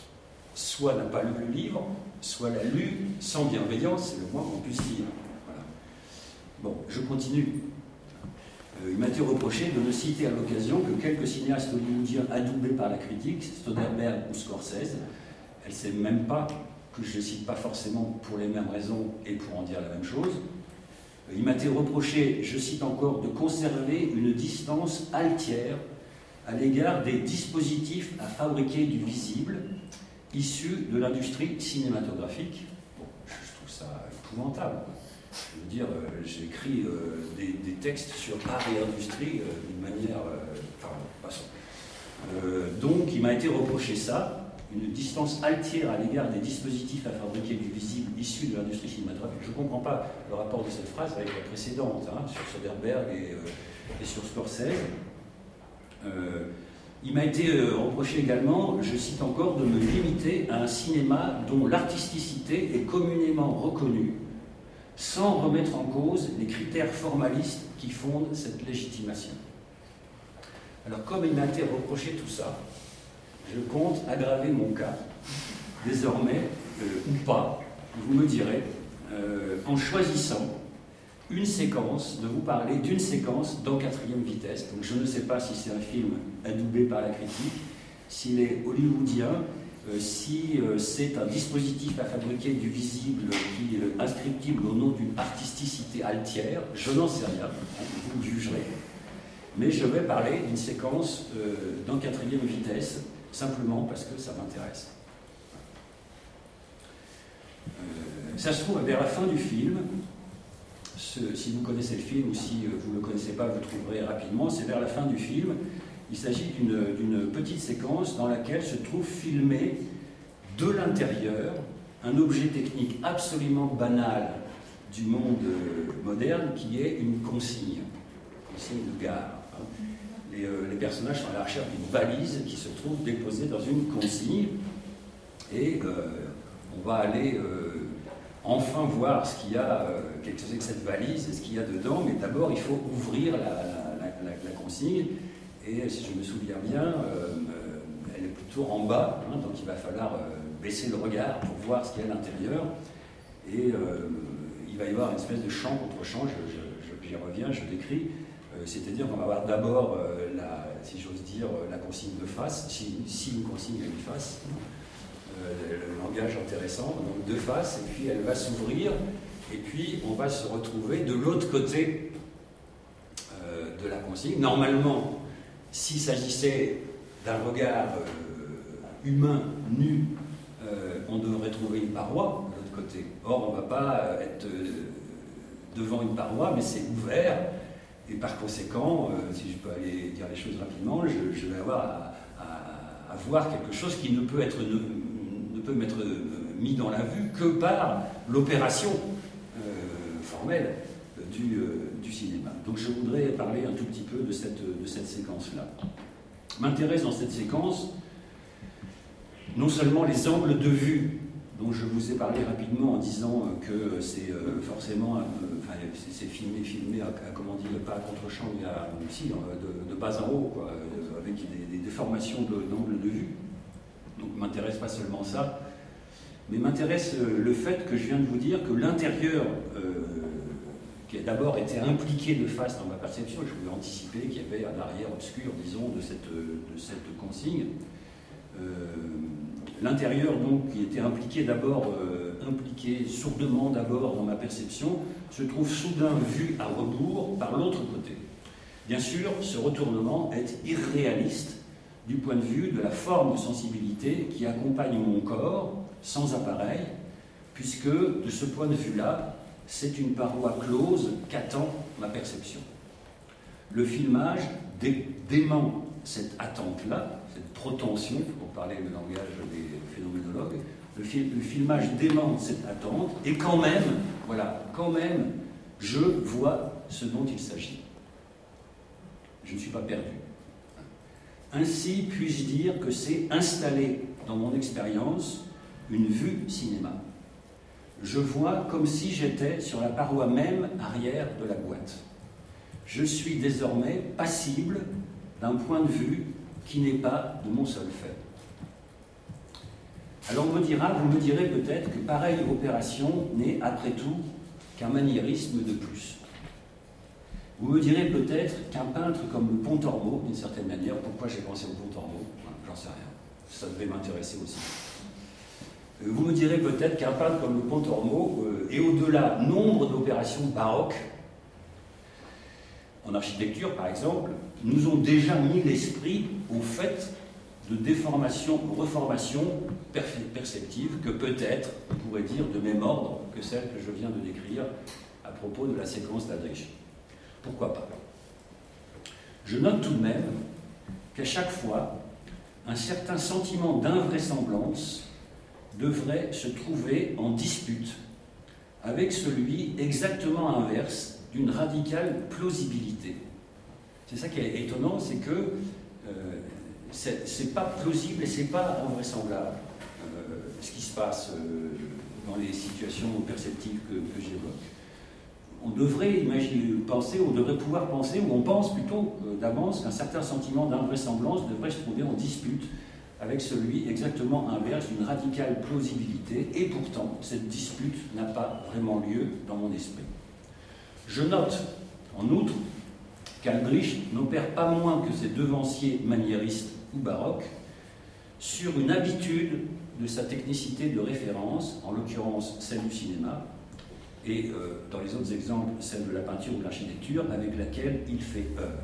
soit n'a pas lu le livre, soit l'a lu sans bienveillance, c'est le moins qu'on puisse dire. Voilà. Bon, je continue. Euh, il m'a été reproché de ne citer à l'occasion que quelques cinéastes hollywoodiens adoubés par la critique, Soderbergh ou Scorsese. Elle ne sait même pas que je ne cite pas forcément pour les mêmes raisons et pour en dire la même chose. Euh, il m'a été reproché, je cite encore, de conserver une distance altière à l'égard des dispositifs à fabriquer du visible issus de l'industrie cinématographique. Bon, je trouve ça épouvantable. Je veux dire, euh, j'ai écrit euh, des, des textes sur art et industrie euh, d'une manière... Euh, enfin, passons. Euh, donc, il m'a été reproché ça, une distance altière à l'égard des dispositifs à fabriquer du visible issus de l'industrie cinématographique. Je ne comprends pas le rapport de cette phrase avec la précédente, hein, sur Soderbergh et, euh, et sur Scorsese. Euh, il m'a été euh, reproché également, je cite encore, de me limiter à un cinéma dont l'artisticité est communément reconnue, sans remettre en cause les critères formalistes qui fondent cette légitimation. Alors, comme il m'a été reproché tout ça, je compte aggraver mon cas, désormais, euh, ou pas, vous me direz, euh, en choisissant une séquence, de vous parler d'une séquence dans quatrième vitesse. Donc je ne sais pas si c'est un film adoubé par la critique, s'il est hollywoodien, euh, si euh, c'est un dispositif à fabriquer du visible qui est euh, inscriptible au nom d'une artisticité altière, je n'en sais rien, vous jugerez. Mais je vais parler d'une séquence euh, dans quatrième vitesse, simplement parce que ça m'intéresse. Euh, ça se trouve vers la fin du film. Ce, si vous connaissez le film ou si vous ne le connaissez pas, vous le trouverez rapidement. C'est vers la fin du film. Il s'agit d'une petite séquence dans laquelle se trouve filmé de l'intérieur un objet technique absolument banal du monde moderne qui est une consigne, une consigne de gare. Les, euh, les personnages sont à la recherche d'une valise qui se trouve déposée dans une consigne et euh, on va aller euh, enfin voir ce qu'il y a, euh, qu'est-ce que c'est que cette valise et ce qu'il y a dedans, mais d'abord il faut ouvrir la, la, la, la consigne et si je me souviens bien, euh, euh, elle est plutôt en bas, hein, donc il va falloir euh, baisser le regard pour voir ce qu'il y a à l'intérieur et euh, il va y avoir une espèce de champ contre champ, j'y reviens, je décris. C'est-à-dire qu'on va avoir d'abord, euh, si j'ose dire, la consigne de face, si, si une consigne a une face, euh, le langage intéressant, donc de face, et puis elle va s'ouvrir, et puis on va se retrouver de l'autre côté euh, de la consigne. Normalement, s'il s'agissait d'un regard euh, humain, nu, euh, on devrait trouver une paroi de l'autre côté. Or, on ne va pas être euh, devant une paroi, mais c'est ouvert. Et par conséquent, euh, si je peux aller dire les choses rapidement, je, je vais avoir à, à, à voir quelque chose qui ne peut être ne, ne peut m'être mis dans la vue que par l'opération euh, formelle du, euh, du cinéma. Donc je voudrais parler un tout petit peu de cette, de cette séquence-là. M'intéresse dans cette séquence non seulement les angles de vue dont je vous ai parlé rapidement en disant que c'est euh, forcément, euh, enfin, c'est filmé, filmé à, à, comment dire, pas à contre-champ, mais à, aussi de, de bas en haut, quoi, euh, avec des, des déformations d'angle de, de vue. Donc, m'intéresse pas seulement ça, mais m'intéresse euh, le fait que je viens de vous dire que l'intérieur, euh, qui a d'abord été impliqué de face dans ma perception, je voulais anticiper qu'il y avait un arrière obscur, disons, de cette, de cette consigne. Euh, L'intérieur, donc, qui était impliqué d'abord, euh, impliqué sourdement d'abord dans ma perception, se trouve soudain vu à rebours par l'autre côté. Bien sûr, ce retournement est irréaliste du point de vue de la forme de sensibilité qui accompagne mon corps sans appareil, puisque de ce point de vue-là, c'est une paroi close qu'attend ma perception. Le filmage dé dément cette attente-là, cette protension, pour parler le langage des phénoménologues, le, fil le filmage dément cette attente, et quand même, voilà, quand même, je vois ce dont il s'agit. Je ne suis pas perdu. Ainsi puis-je dire que c'est installé dans mon expérience une vue cinéma. Je vois comme si j'étais sur la paroi même arrière de la boîte. Je suis désormais passible d'un point de vue qui n'est pas de mon seul fait. Alors on me dira, vous me direz peut-être que pareille opération n'est après tout qu'un maniérisme de plus. Vous me direz peut-être qu'un peintre comme le Pontormo, d'une certaine manière, pourquoi j'ai pensé au Pontormo, j'en sais rien, ça devait m'intéresser aussi. Vous me direz peut-être qu'un peintre comme le Pontormo euh, et au-delà nombre d'opérations baroques, en architecture par exemple, nous ont déjà mis l'esprit au fait de déformation ou reformation perceptive que peut-être on pourrait dire de même ordre que celle que je viens de décrire à propos de la séquence d'Aldrich. Pourquoi pas? Je note tout de même qu'à chaque fois, un certain sentiment d'invraisemblance devrait se trouver en dispute avec celui exactement inverse d'une radicale plausibilité. C'est ça qui est étonnant, c'est que euh, c'est pas plausible et c'est pas invraisemblable euh, ce qui se passe euh, dans les situations perceptives que, que j'évoque. On devrait imaginer, penser, on devrait pouvoir penser, ou on pense plutôt euh, d'avance qu'un certain sentiment d'invraisemblance devrait se trouver en dispute avec celui exactement inverse d'une radicale plausibilité, et pourtant, cette dispute n'a pas vraiment lieu dans mon esprit. Je note, en outre, qu'Aldrich n'opère pas moins que ses devanciers maniéristes ou baroques sur une habitude de sa technicité de référence, en l'occurrence celle du cinéma, et euh, dans les autres exemples, celle de la peinture ou de l'architecture, avec laquelle il fait œuvre.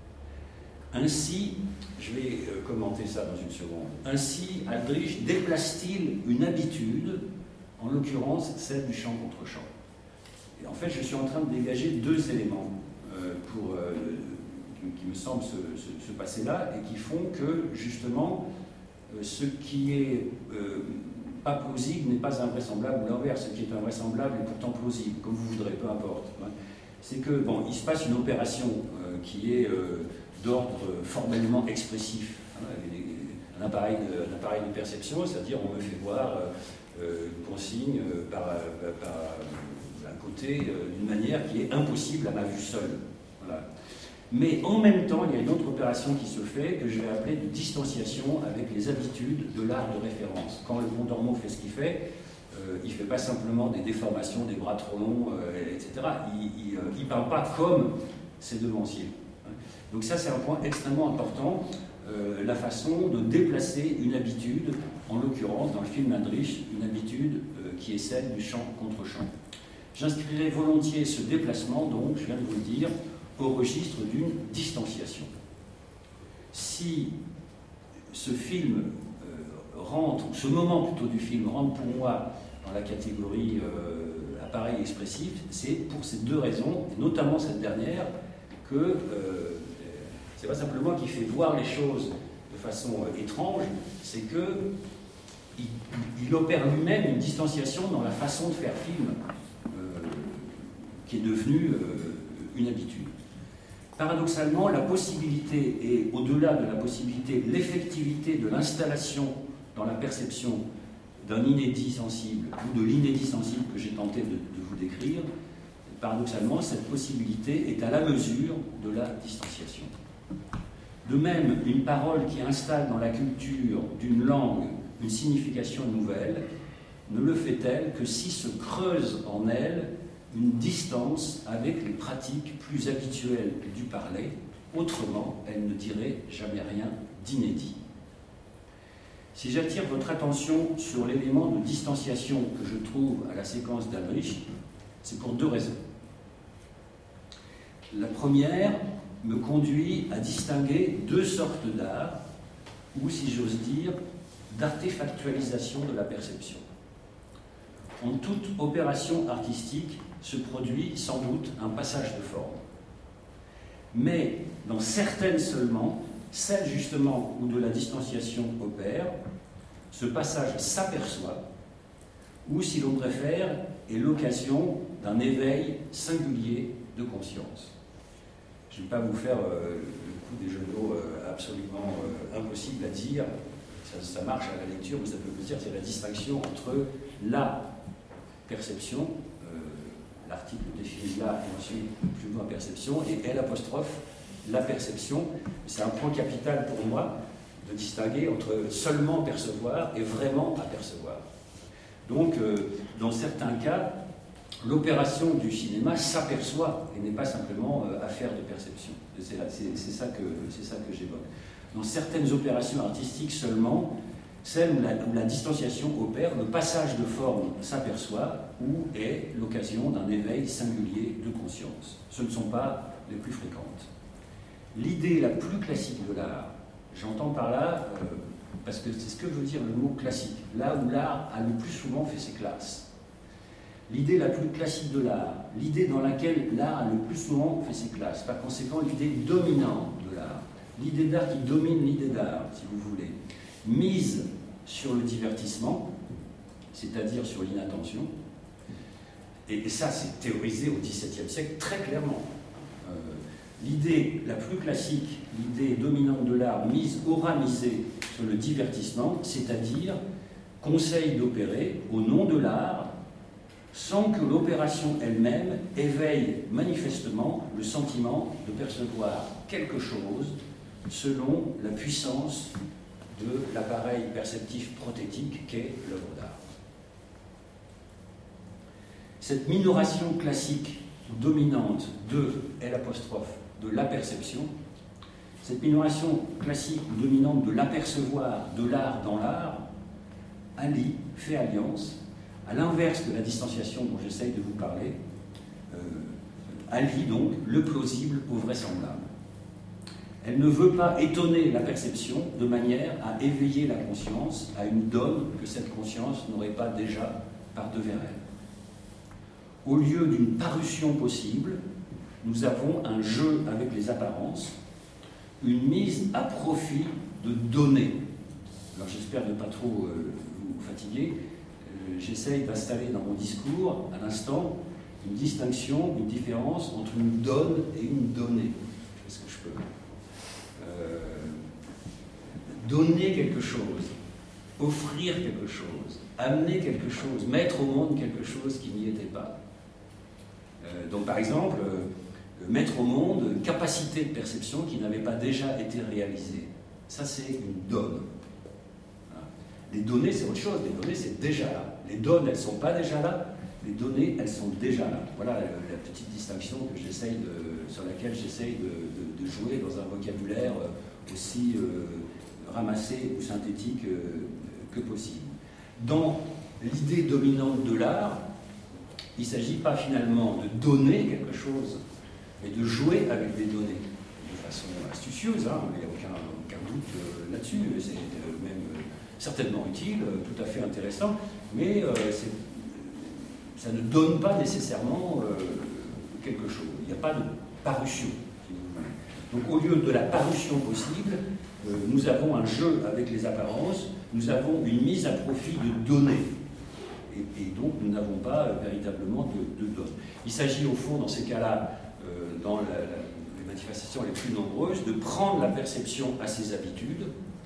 Ainsi, je vais euh, commenter ça dans une seconde, ainsi Aldrich déplace-t-il une habitude, en l'occurrence celle du champ contre champ. Et en fait, je suis en train de dégager deux éléments euh, pour, euh, qui, qui me semblent se, se, se passer là et qui font que, justement, euh, ce qui est euh, pas plausible n'est pas invraisemblable, ou l'inverse, ce qui est invraisemblable est pourtant plausible, comme vous voudrez, peu importe. Hein. C'est que, bon, il se passe une opération euh, qui est euh, d'ordre formellement expressif. Hein, un, appareil de, un appareil de perception, c'est-à-dire on me fait voir euh, une consigne euh, par, euh, par un côté euh, d'une manière qui est impossible à ma vue seule. Voilà. Mais en même temps, il y a une autre opération qui se fait, que je vais appeler de distanciation avec les habitudes de l'art de référence. Quand le Pontormo fait ce qu'il fait, euh, il ne fait pas simplement des déformations, des bras trop longs, euh, et cetera. Il ne euh, parle pas comme ses devanciers. Donc ça, c'est un point extrêmement important, euh, la façon de déplacer une habitude, en l'occurrence, dans le film d'Aldrich, une habitude euh, qui est celle du champ contre champ. J'inscrirai volontiers ce déplacement, donc, je viens de vous le dire, au registre d'une distanciation. Si ce film euh, rentre, ou ce moment plutôt du film rentre pour moi dans la catégorie euh, appareil expressif, c'est pour ces deux raisons, et notamment cette dernière, que euh, c'est pas simplement qu'il fait voir les choses de façon euh, étrange, c'est que il, il opère lui-même une distanciation dans la façon de faire film euh, qui est devenue euh, une habitude. Paradoxalement, la possibilité, et au-delà de la possibilité, l'effectivité de l'installation dans la perception d'un inédit sensible ou de l'inédit sensible que j'ai tenté de, de vous décrire, paradoxalement, cette possibilité est à la mesure de la distanciation. De même, une parole qui installe dans la culture d'une langue une signification nouvelle ne le fait-elle que si se creuse en elle une distance avec les pratiques plus habituelles du parler, autrement, elle ne dirait jamais rien d'inédit. Si j'attire votre attention sur l'élément de distanciation que je trouve à la séquence d'Aldrich, c'est pour deux raisons. La première me conduit à distinguer deux sortes d'art, ou si j'ose dire, d'artefactualisation de la perception. En toute opération artistique se produit sans doute un passage de forme. Mais dans certaines seulement, celles justement où de la distanciation opère, ce passage s'aperçoit, ou si l'on préfère, est l'occasion d'un éveil singulier de conscience. Je ne vais pas vous faire euh, le coup des jeux de mots euh, absolument euh, impossible à dire, ça, ça marche à la lecture, mais ça peut vous dire, c'est la distinction entre la perception, euh, l'article définit là, et ensuite plus loin perception, et L apostrophe, la perception. C'est un point capital pour moi, de distinguer entre seulement percevoir et vraiment apercevoir. Donc, euh, dans certains cas, l'opération du cinéma s'aperçoit et n'est pas simplement euh, affaire de perception. C'est, c'est, c'est ça que, c'est ça que j'évoque. Dans certaines opérations artistiques seulement, celles où la, où la distanciation opère, le passage de forme s'aperçoit ou est l'occasion d'un éveil singulier de conscience. Ce ne sont pas les plus fréquentes. L'idée la plus classique de l'art, j'entends par là, euh, parce que c'est ce que veut dire le mot classique, là où l'art a le plus souvent fait ses classes. L'idée la plus classique de l'art, l'idée dans laquelle l'art a le plus souvent fait ses classes, par conséquent l'idée dominante de l'art, l'idée d'art qui domine l'idée d'art, si vous voulez, mise sur le divertissement, c'est-à-dire sur l'inattention, et ça c'est théorisé au dix-septième siècle très clairement. Euh, l'idée la plus classique, l'idée dominante de l'art mise, aura misé sur le divertissement, c'est-à-dire conseil d'opérer au nom de l'art sans que l'opération elle-même éveille manifestement le sentiment de percevoir quelque chose selon la puissance de l'appareil perceptif prothétique qu'est l'œuvre d'art. Cette minoration classique dominante de L apostrophe de la perception, cette minoration classique dominante de l'apercevoir de l'art dans l'art, allie, fait alliance, à l'inverse de la distanciation dont j'essaye de vous parler, euh, allie donc le plausible au vraisemblable. Elle ne veut pas étonner la perception de manière à éveiller la conscience à une donne que cette conscience n'aurait pas déjà par-devers elle. Au lieu d'une parution possible, nous avons un jeu avec les apparences, une mise à profit de données. Alors j'espère ne pas trop euh, vous fatiguer. Euh, j'essaye d'installer dans mon discours, à l'instant, une distinction, une différence entre une donne et une donnée. Je fais ce que je peux. Euh, donner quelque chose, offrir quelque chose, amener quelque chose, mettre au monde quelque chose qui n'y était pas. Euh, donc par exemple, euh, mettre au monde une capacité de perception qui n'avait pas déjà été réalisée. Ça c'est une donne. Voilà. Les données c'est autre chose, les données c'est déjà là. Les donnes elles ne sont pas déjà là, les données elles sont déjà là. Voilà la, la petite distinction que j'essaye de, sur laquelle j'essaye de, de, de jouer dans un vocabulaire aussi euh, ramassé ou synthétique euh, que possible. Dans l'idée dominante de l'art, il ne s'agit pas finalement de donner quelque chose, mais de jouer avec des données, de façon astucieuse, hein, il n'y a aucun, aucun doute euh, là-dessus, c'est euh, même euh, certainement utile, euh, tout à fait intéressant, mais euh, ça ne donne pas nécessairement euh, quelque chose, il n'y a pas de parution, si vous voulez. Donc au lieu de la parution possible, euh, nous avons un jeu avec les apparences, nous avons une mise à profit de données. Et, et donc nous n'avons pas euh, véritablement de, de données. Il s'agit au fond, dans ces cas-là, euh, dans la, la, les manifestations les plus nombreuses, de prendre la perception à ses habitudes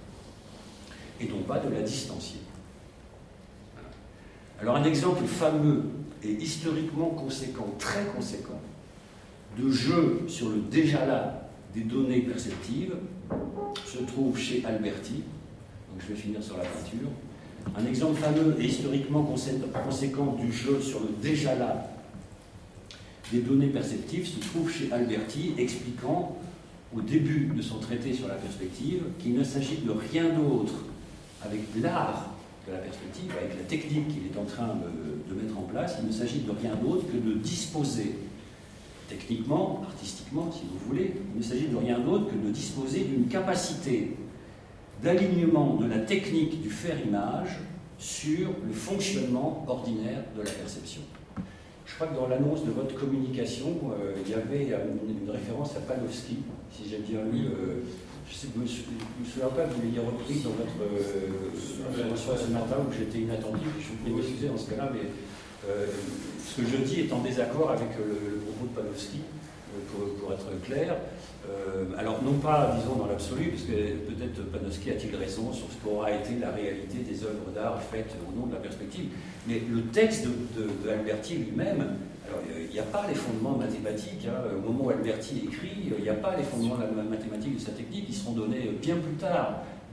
et non pas de la distancier. Voilà. Alors un exemple fameux et historiquement conséquent, très conséquent, de jeu sur le déjà-là des données perceptives se trouve chez Alberti. Donc je vais finir sur la peinture. Un exemple fameux et historiquement conséquent du jeu sur le déjà-là des données perceptives se trouve chez Alberti, expliquant au début de son traité sur la perspective qu'il ne s'agit de rien d'autre avec l'art de la perspective, avec la technique qu'il est en train de, de mettre en place, il ne s'agit de rien d'autre que de disposer, techniquement, artistiquement, si vous voulez, il ne s'agit de rien d'autre que de disposer d'une capacité d'alignement de la technique du faire-image sur le fonctionnement ordinaire de la perception. Je crois que dans l'annonce de votre communication, euh, il y avait une, une référence à Panofsky, si j'ai bien lu. Euh, je ne me, me souviens pas que vous l'ayez repris dans votre intervention euh, ce matin où j'étais inattentif. Je vous prie de m'excuser dans ce cas-là, mais euh, ce que je dis est en désaccord avec le, le propos de Panofsky, euh, pour, pour être clair. Euh, alors non pas, disons, dans l'absolu, parce que peut-être Panofsky a-t-il raison sur ce qu'aura été la réalité des œuvres d'art faites au nom de la perspective, mais le texte de, de, de Alberti lui-même, alors il n'y a pas les fondements mathématiques, hein, au moment où Alberti écrit, il n'y a pas les fondements mathématiques de sa technique, ils seront donnés bien plus tard,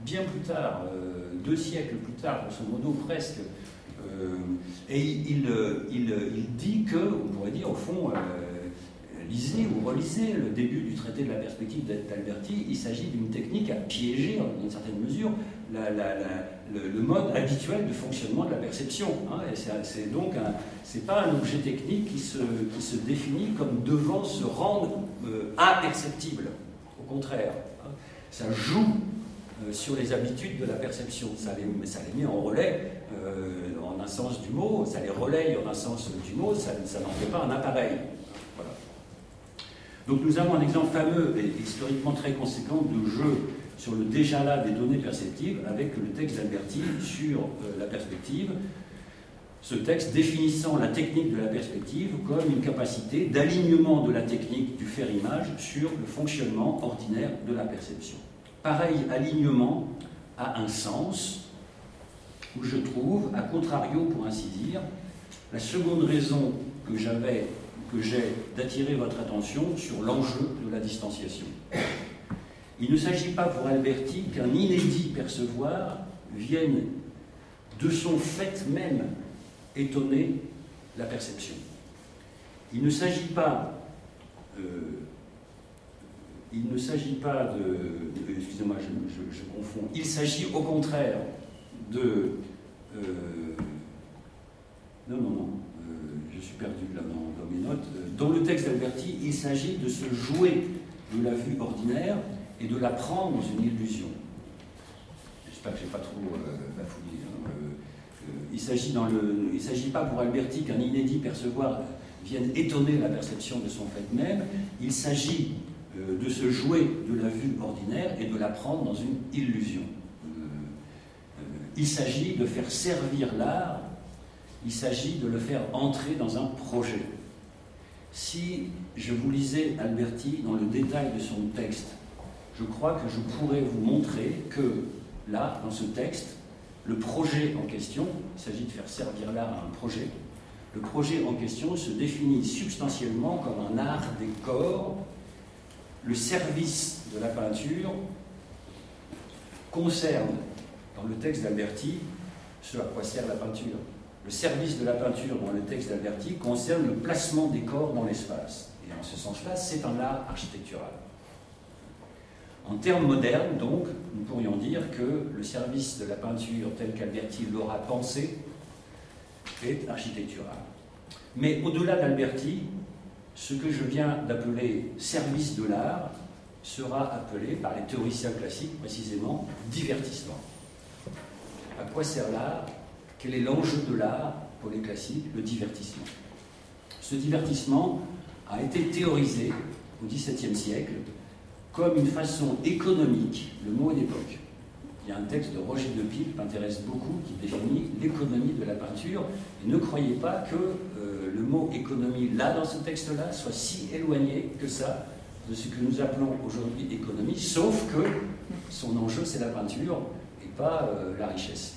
bien plus tard, euh, deux siècles plus tard, grosso modo presque, euh, et il, il, il, il dit que, on pourrait dire au fond, euh, lisez ou relisez le début du traité de la perspective d'Alberti, il s'agit d'une technique à piéger, dans une certaine mesure, la, la, la, le, le mode habituel de fonctionnement de la perception. Hein, et c'est donc un, c'est pas un objet technique qui se, qui se définit comme devant se rendre euh, imperceptible. Au contraire, hein, ça joue euh, sur les habitudes de la perception. Ça les, ça les met en relais euh, en un sens du mot, ça les relaye en un sens du mot, ça, ça n'en fait pas un appareil. Voilà. Donc nous avons un exemple fameux et historiquement très conséquent de jeu sur le déjà-là des données perceptives avec le texte d'Alberti sur euh, la perspective. Ce texte définissant la technique de la perspective comme une capacité d'alignement de la technique du faire-image sur le fonctionnement ordinaire de la perception. Pareil alignement a un sens où je trouve, à contrario pour ainsi dire, la seconde raison que j'avais, que j'ai d'attirer votre attention sur l'enjeu de la distanciation. Il ne s'agit pas pour Alberti qu'un inédit percevoir vienne de son fait même étonner la perception. Il ne s'agit pas, euh, il ne s'agit pas de, de excusez-moi, je, je, je confonds. Il s'agit au contraire de, euh, non, non, non, euh, je suis perdu là dans, dans mes notes. Dans le texte d'Alberti, il s'agit de se jouer de la vue ordinaire et de la prendre dans une illusion. J'espère que je n'ai pas trop euh, bafouillé. Hein. Euh, il s'agit dans le, il s'agit pas pour Alberti qu'un inédit percevoir vienne étonner la perception de son fait même. Il s'agit euh, de se jouer de la vue ordinaire et de la prendre dans une illusion. Euh, euh, il s'agit de faire servir l'art. Il s'agit de le faire entrer dans un projet. Si je vous lisais Alberti dans le détail de son texte, je crois que je pourrais vous montrer que, là, dans ce texte, le projet en question, il s'agit de faire servir l'art à un projet, le projet en question se définit substantiellement comme un art des corps. Le service de la peinture concerne, dans le texte d'Alberti, ce à quoi sert la peinture. Le service de la peinture, dans le texte d'Alberti, concerne le placement des corps dans l'espace. Et en ce sens-là, c'est un art architectural. En termes modernes, donc, nous pourrions dire que le service de la peinture tel qu'Alberti l'aura pensé est architectural. Mais au-delà d'Alberti, ce que je viens d'appeler service de l'art sera appelé par les théoriciens classiques précisément divertissement. À quoi sert l'art? Quel est l'enjeu de l'art pour les classiques? Le divertissement. Ce divertissement a été théorisé au dix-septième siècle comme une façon économique, le mot est d'époque. Il y a un texte de Roger de Pile qui m'intéresse beaucoup, qui définit l'économie de la peinture. Et ne croyez pas que euh, le mot économie, là, dans ce texte-là, soit si éloigné que ça de ce que nous appelons aujourd'hui économie, sauf que son enjeu, c'est la peinture et pas euh, la richesse.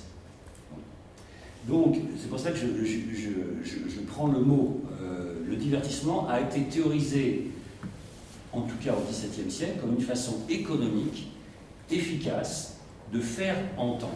Donc, c'est pour ça que je, je, je, je, je prends le mot. Euh, le divertissement a été théorisé, en tout cas au dix-septième siècle, comme une façon économique, efficace, de faire entendre.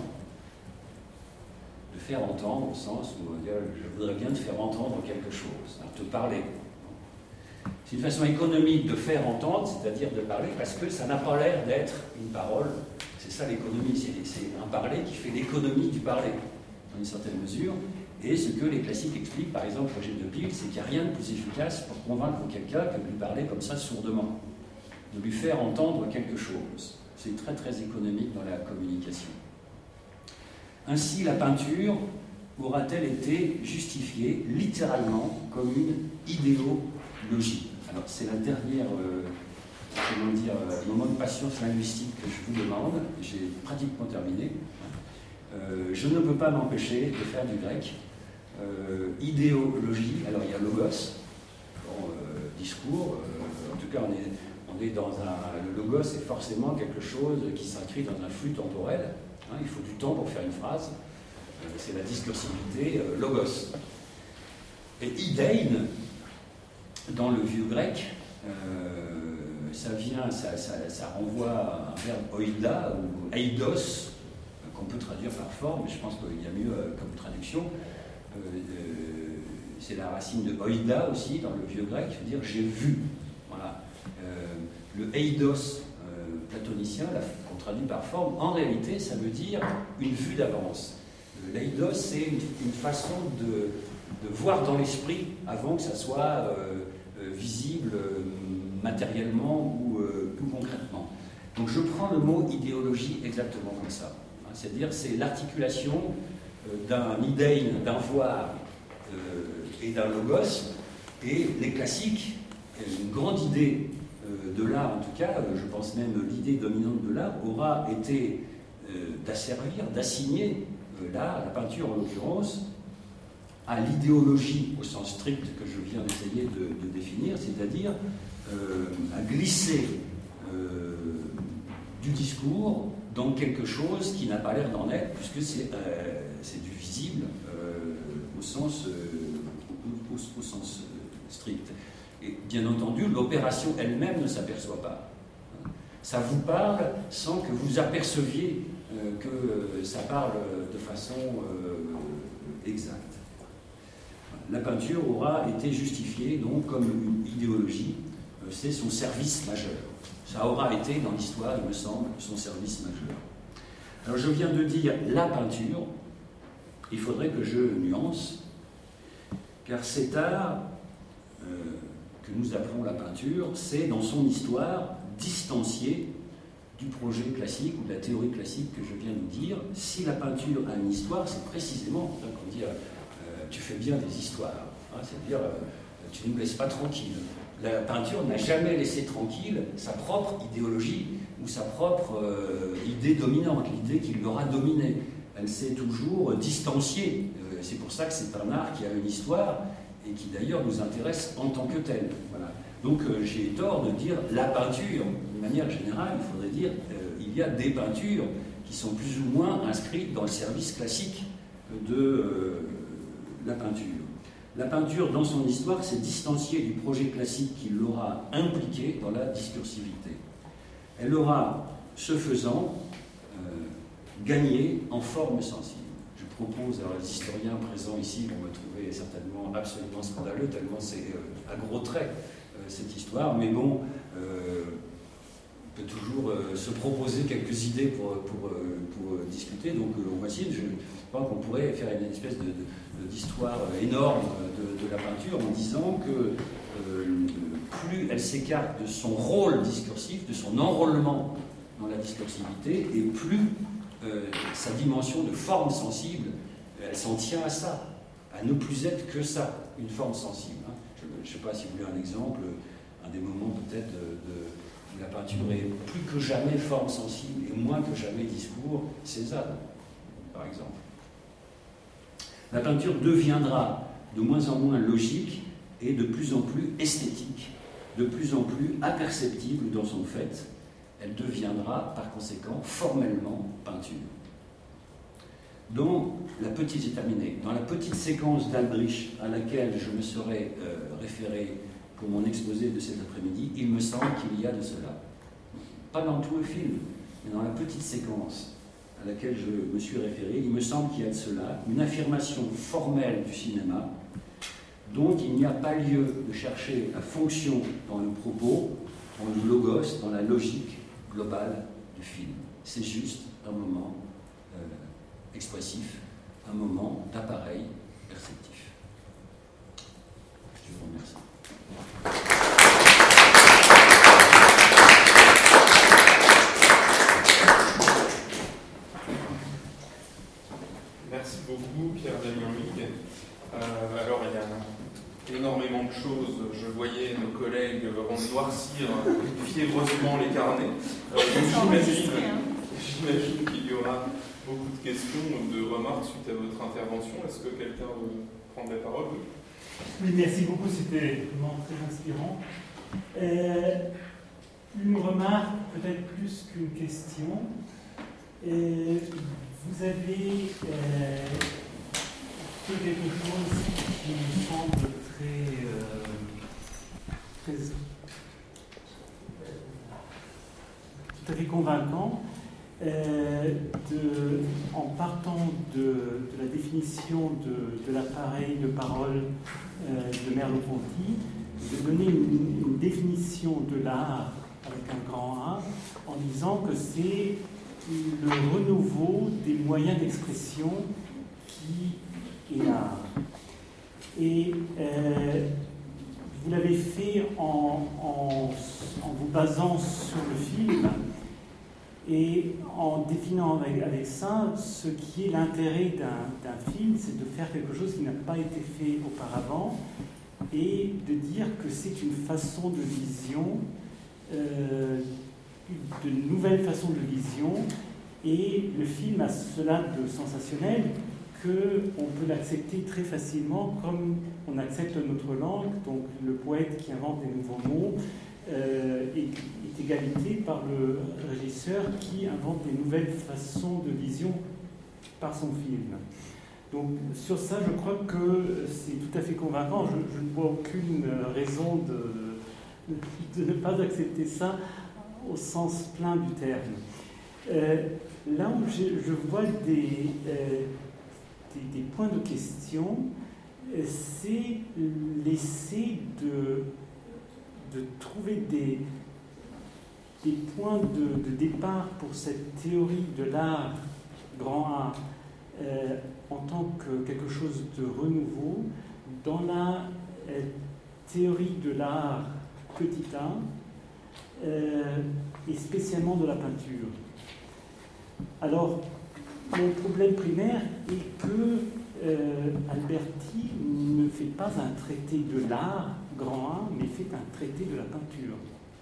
De faire entendre au sens où je voudrais bien te faire entendre quelque chose, hein, te parler. C'est une façon économique de faire entendre, c'est-à-dire de parler, parce que ça n'a pas l'air d'être une parole. C'est ça l'économie, c'est un parler qui fait l'économie du parler, dans une certaine mesure. Et ce que les classiques expliquent, par exemple, Roger de Pile, c'est qu'il n'y a rien de plus efficace pour convaincre quelqu'un que de lui parler comme ça sourdement, de lui faire entendre quelque chose. C'est très très économique dans la communication. Ainsi, la peinture aura-t-elle été justifiée littéralement comme une idéologie? Alors, c'est la dernière, euh, comment dire, euh, moment de patience linguistique que je vous demande. J'ai pratiquement terminé. Euh, je ne peux pas m'empêcher de faire du grec. Euh, idéologie, alors il y a logos, bon, euh, discours, euh, en tout cas on est, on est dans un... Le logos est forcément quelque chose qui s'inscrit dans un flux temporel, hein, il faut du temps pour faire une phrase, euh, c'est la discursivité euh, logos. Et idein, dans le vieux grec, euh, ça ça vient, ça, ça, ça renvoie à un verbe oida ou eidos, qu'on peut traduire par forme, mais je pense qu'il y a mieux euh, comme traduction. Euh, euh, c'est la racine de oida aussi dans le vieux grec, qui veut dire j'ai vu. Voilà. Euh, le eidos euh, platonicien, qu'on traduit par forme, en réalité ça veut dire une vue d'avance. L'eidos, c'est une, une façon de, de voir dans l'esprit avant que ça soit euh, euh, visible euh, matériellement ou, euh, ou concrètement. Donc je prends le mot idéologie exactement comme ça. C'est-à-dire c'est l'articulation euh, d'un idéin, d'un voir euh, et d'un logos, et les classiques, une grande idée euh, de l'art en tout cas, euh, je pense même l'idée dominante de l'art, aura été euh, d'asservir, d'assigner euh, l'art, la peinture en l'occurrence, à l'idéologie au sens strict que je viens d'essayer de, de définir, c'est-à-dire euh, à glisser euh, du discours dans quelque chose qui n'a pas l'air d'en être, puisque c'est euh, du visible euh, au sens, euh, au, au, au sens euh, strict. Et bien entendu, l'opération elle-même ne s'aperçoit pas. Ça vous parle sans que vous aperceviez euh, que euh, ça parle de façon euh, exacte. La peinture aura été justifiée donc comme une idéologie, euh, c'est son service majeur. Ça aura été, dans l'histoire, il me semble, son service majeur. Alors je viens de dire la peinture, il faudrait que je nuance, car cet art euh, que nous appelons la peinture, c'est dans son histoire distancié du projet classique ou de la théorie classique que je viens de dire. Si la peinture a une histoire, c'est précisément, on dit, euh, tu fais bien des histoires, hein, c'est-à-dire euh, tu ne nous laisses pas tranquille. La peinture n'a jamais laissé tranquille sa propre idéologie ou sa propre euh, idée dominante, l'idée qui l'aura dominée. Elle s'est toujours distanciée. Euh, c'est pour ça que c'est un art qui a une histoire et qui d'ailleurs nous intéresse en tant que tel. Voilà. Donc euh, j'ai tort de dire la peinture. De manière générale, il faudrait dire euh, il y a des peintures qui sont plus ou moins inscrites dans le service classique de euh, la peinture. La peinture, dans son histoire, s'est distanciée du projet classique qui l'aura impliquée dans la discursivité. Elle aura, ce faisant, euh, gagné en forme sensible. Je propose, alors les historiens présents ici vont me trouver certainement absolument scandaleux, tellement c'est euh, à gros traits euh, cette histoire, mais bon, euh, on peut toujours euh, se proposer quelques idées pour, pour, euh, pour euh, discuter, donc euh, on va essayer, je crois qu'on pourrait faire une espèce de, de d'histoire énorme de, de la peinture en disant que euh, plus elle s'écarte de son rôle discursif, de son enrôlement dans la discursivité, et plus euh, sa dimension de forme sensible, elle s'en tient à ça, à ne plus être que ça, une forme sensible. Hein. Je ne sais pas si vous voulez un exemple, un des moments peut-être de, de, où la peinture est plus que jamais forme sensible et moins que jamais discours, Cézanne, par exemple. La peinture deviendra de moins en moins logique et de plus en plus esthétique, de plus en plus imperceptible dans son fait. Elle deviendra par conséquent formellement peinture. Dans la petite, j'ai terminé, dans la petite séquence d'Aldrich à laquelle je me serais euh, référé pour mon exposé de cet après-midi, il me semble qu'il y a de cela. Pas dans tout le film, mais dans la petite séquence à laquelle je me suis référé, il me semble qu'il y a de cela une affirmation formelle du cinéma dont il n'y a pas lieu de chercher la fonction dans le propos, dans le logos, dans la logique globale du film. C'est juste un moment euh, expressif, un moment d'appareil perceptif. Je vous remercie. Merci beaucoup, Pierre-Damien Huyghe. Euh, alors, il y a énormément de choses. Je voyais nos collègues noircir fiévreusement les carnets. Euh, donc, j'imagine, j'imagine qu'il y aura beaucoup de questions ou de remarques suite à votre intervention. Est-ce que quelqu'un veut prendre la parole? Oui, merci beaucoup, c'était vraiment très inspirant. Euh, une remarque, peut-être plus qu'une question. Euh, vous avez euh, fait quelque chose qui me semble très, euh, très tout à fait convaincant euh, de, en partant de, de la définition de, de l'appareil de parole euh, de Merleau-Ponty, de donner une, une définition de l'art avec un grand A en disant que c'est le renouveau des moyens d'expression qui est l'art. Et euh, vous l'avez fait en, en, en vous basant sur le film et en définant avec, avec ça ce qui est l'intérêt d'un, d'un film, c'est de faire quelque chose qui n'a pas été fait auparavant et de dire que c'est une façon de vision, euh, de nouvelles façons de vision, et le film a cela de sensationnel qu'on peut l'accepter très facilement comme on accepte notre langue, donc le poète qui invente des nouveaux mots euh, est, est égalité par le régisseur qui invente des nouvelles façons de vision par son film. Donc sur ça, je crois que c'est tout à fait convaincant. Je, je ne vois aucune raison de, de ne pas accepter ça au sens plein du terme. Euh, là où je, je vois des, euh, des, des points de question, c'est l'essai de, de trouver des, des points de, de départ pour cette théorie de l'art grand A euh, en tant que quelque chose de renouveau dans la euh, théorie de l'art petit a euh, et spécialement de la peinture. Alors, mon problème primaire est que euh, Alberti ne fait pas un traité de l'art grand A, mais fait un traité de la peinture.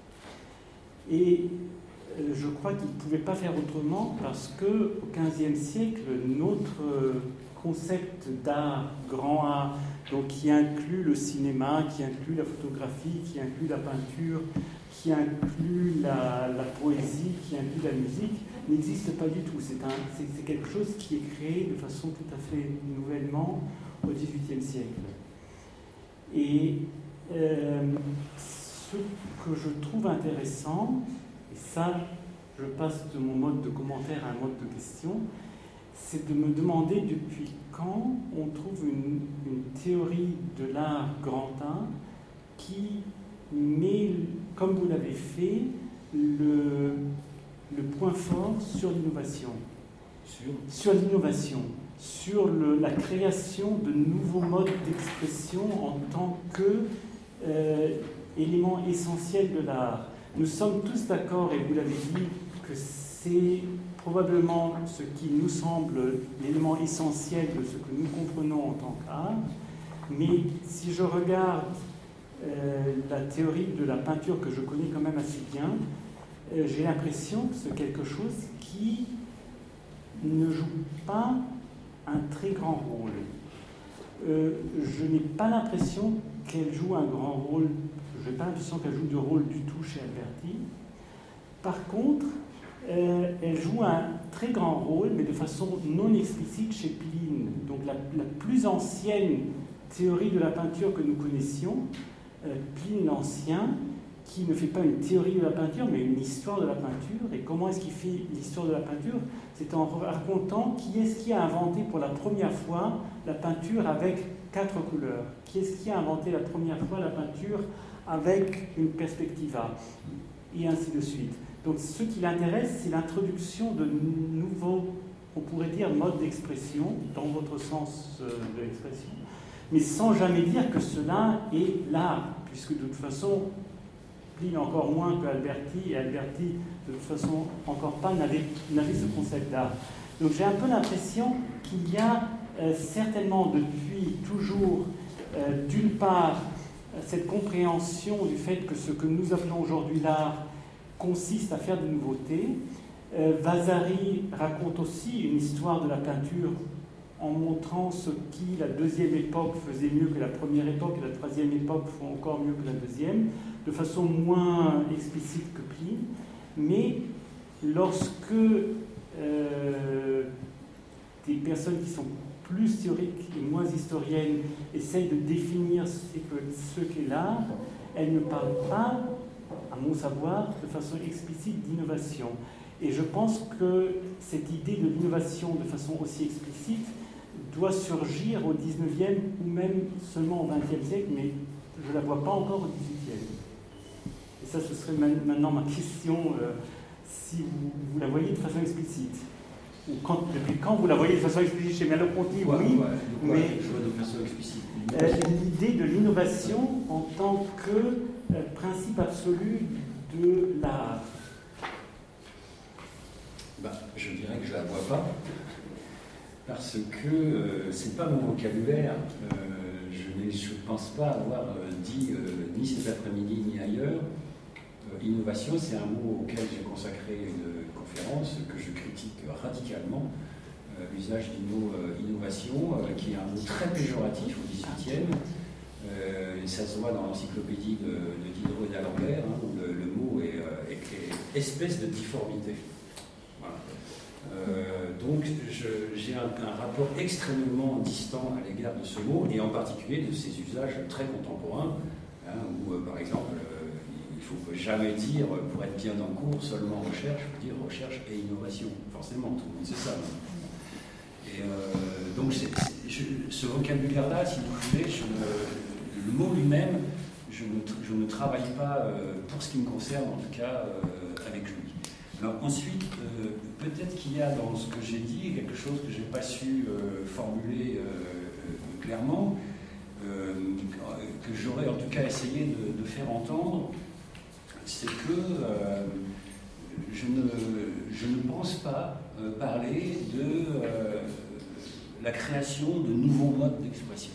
Et euh, je crois qu'il ne pouvait pas faire autrement parce qu'au quinzième siècle, notre concept d'art grand A, donc qui inclut le cinéma, qui inclut la photographie, qui inclut la peinture, qui inclut la, la poésie, qui inclut la musique, n'existe pas du tout. C'est, un, c'est, c'est quelque chose qui est créé de façon tout à fait nouvellement au dix-huitième siècle. Et euh, ce que je trouve intéressant, et ça, je passe de mon mode de commentaire à un mode de question, c'est de me demander depuis quand on trouve une, une théorie de l'art grand A qui met, comme vous l'avez fait, le, le point fort sur l'innovation. Sur, sur l'innovation, sur le, la création de nouveaux modes d'expression en tant que euh, élément essentiel de l'art. Nous sommes tous d'accord, et vous l'avez dit, que c'est probablement ce qui nous semble l'élément essentiel de ce que nous comprenons en tant qu'art. Mais si je regarde euh, la théorie de la peinture que je connais quand même assez bien, euh, j'ai l'impression que c'est quelque chose qui ne joue pas un très grand rôle. Euh, je n'ai pas l'impression qu'elle joue un grand rôle, je n'ai pas l'impression qu'elle joue de rôle du tout chez Alberti. Par contre, euh, elle joue un très grand rôle, mais de façon non explicite chez Pline. Donc la, la plus ancienne théorie de la peinture que nous connaissions, euh, Pline l'Ancien, qui ne fait pas une théorie de la peinture, mais une histoire de la peinture. Et comment est-ce qu'il fait l'histoire de la peinture? C'est en racontant qui est-ce qui a inventé pour la première fois la peinture avec quatre couleurs. Qui est-ce qui a inventé la première fois la peinture avec une perspectiva, et ainsi de suite. Donc ce qui l'intéresse, c'est l'introduction de nouveaux, on pourrait dire, modes d'expression, dans votre sens de l'expression, mais sans jamais dire que cela est l'art, puisque de toute façon, Pline encore moins que Alberti, et Alberti, de toute façon, encore pas, n'avait, n'avait ce concept d'art. Donc j'ai un peu l'impression qu'il y a euh, certainement depuis toujours, euh, d'une part, cette compréhension du fait que ce que nous appelons aujourd'hui l'art consiste à faire des nouveautés. Euh, Vasari raconte aussi une histoire de la peinture en montrant ce qui, la deuxième époque, faisait mieux que la première époque, et la troisième époque font encore mieux que la deuxième, de façon moins explicite que Pline. Mais lorsque euh, des personnes qui sont plus théoriques et moins historiennes essayent de définir ce, que, ce qu'est l'art, elles ne parlent pas à mon savoir, de façon explicite d'innovation. Et je pense que cette idée de l'innovation de façon aussi explicite doit surgir au dix-neuvième ou même seulement au vingtième siècle, mais je ne la vois pas encore au dix-huitième. Et ça, ce serait maintenant ma question, euh, si vous, vous la voyez de façon explicite. Ou quand, depuis quand vous la voyez de façon explicite chez Merleau-Ponty, ouais, oui, ouais, mais ouais, je vois de façon explicite. euh, l'idée de l'innovation en tant que euh, principe absolu de l'art. Ben, je dirais que je ne la vois pas, parce que euh, ce n'est pas mon vocabulaire. Euh, je ne pense pas avoir euh, dit, euh, ni cet après-midi, ni ailleurs. Euh, innovation, c'est un mot auquel j'ai consacré une conférence que je critique radicalement. Euh, l'usage du mot euh, innovation, euh, qui est un mot très péjoratif au dix-huitième. Euh, et ça se voit dans l'encyclopédie de, de Diderot et d'Alembert, hein, où le, le mot est, euh, est, est espèce de difformité. Voilà. Euh, donc j'ai un, un rapport extrêmement distant à l'égard de ce mot, et en particulier de ses usages très contemporains, hein, où euh, par exemple euh, il ne faut jamais dire, pour être bien en cours, seulement recherche, il faut dire recherche et innovation, forcément, tout le monde sait ça. Et euh, donc c'est, c'est, je, ce vocabulaire-là, si vous voulez, je ne, le mot lui-même, je ne, je ne travaille pas, euh, pour ce qui me concerne en tout cas, euh, avec lui. Alors ensuite, euh, peut-être qu'il y a dans ce que j'ai dit quelque chose que je n'ai pas su euh, formuler euh, euh, clairement, euh, que j'aurais en tout cas essayé de, de faire entendre, c'est que euh, je, ne, je ne pense pas euh, parler de euh, la création de nouveaux modes d'expression.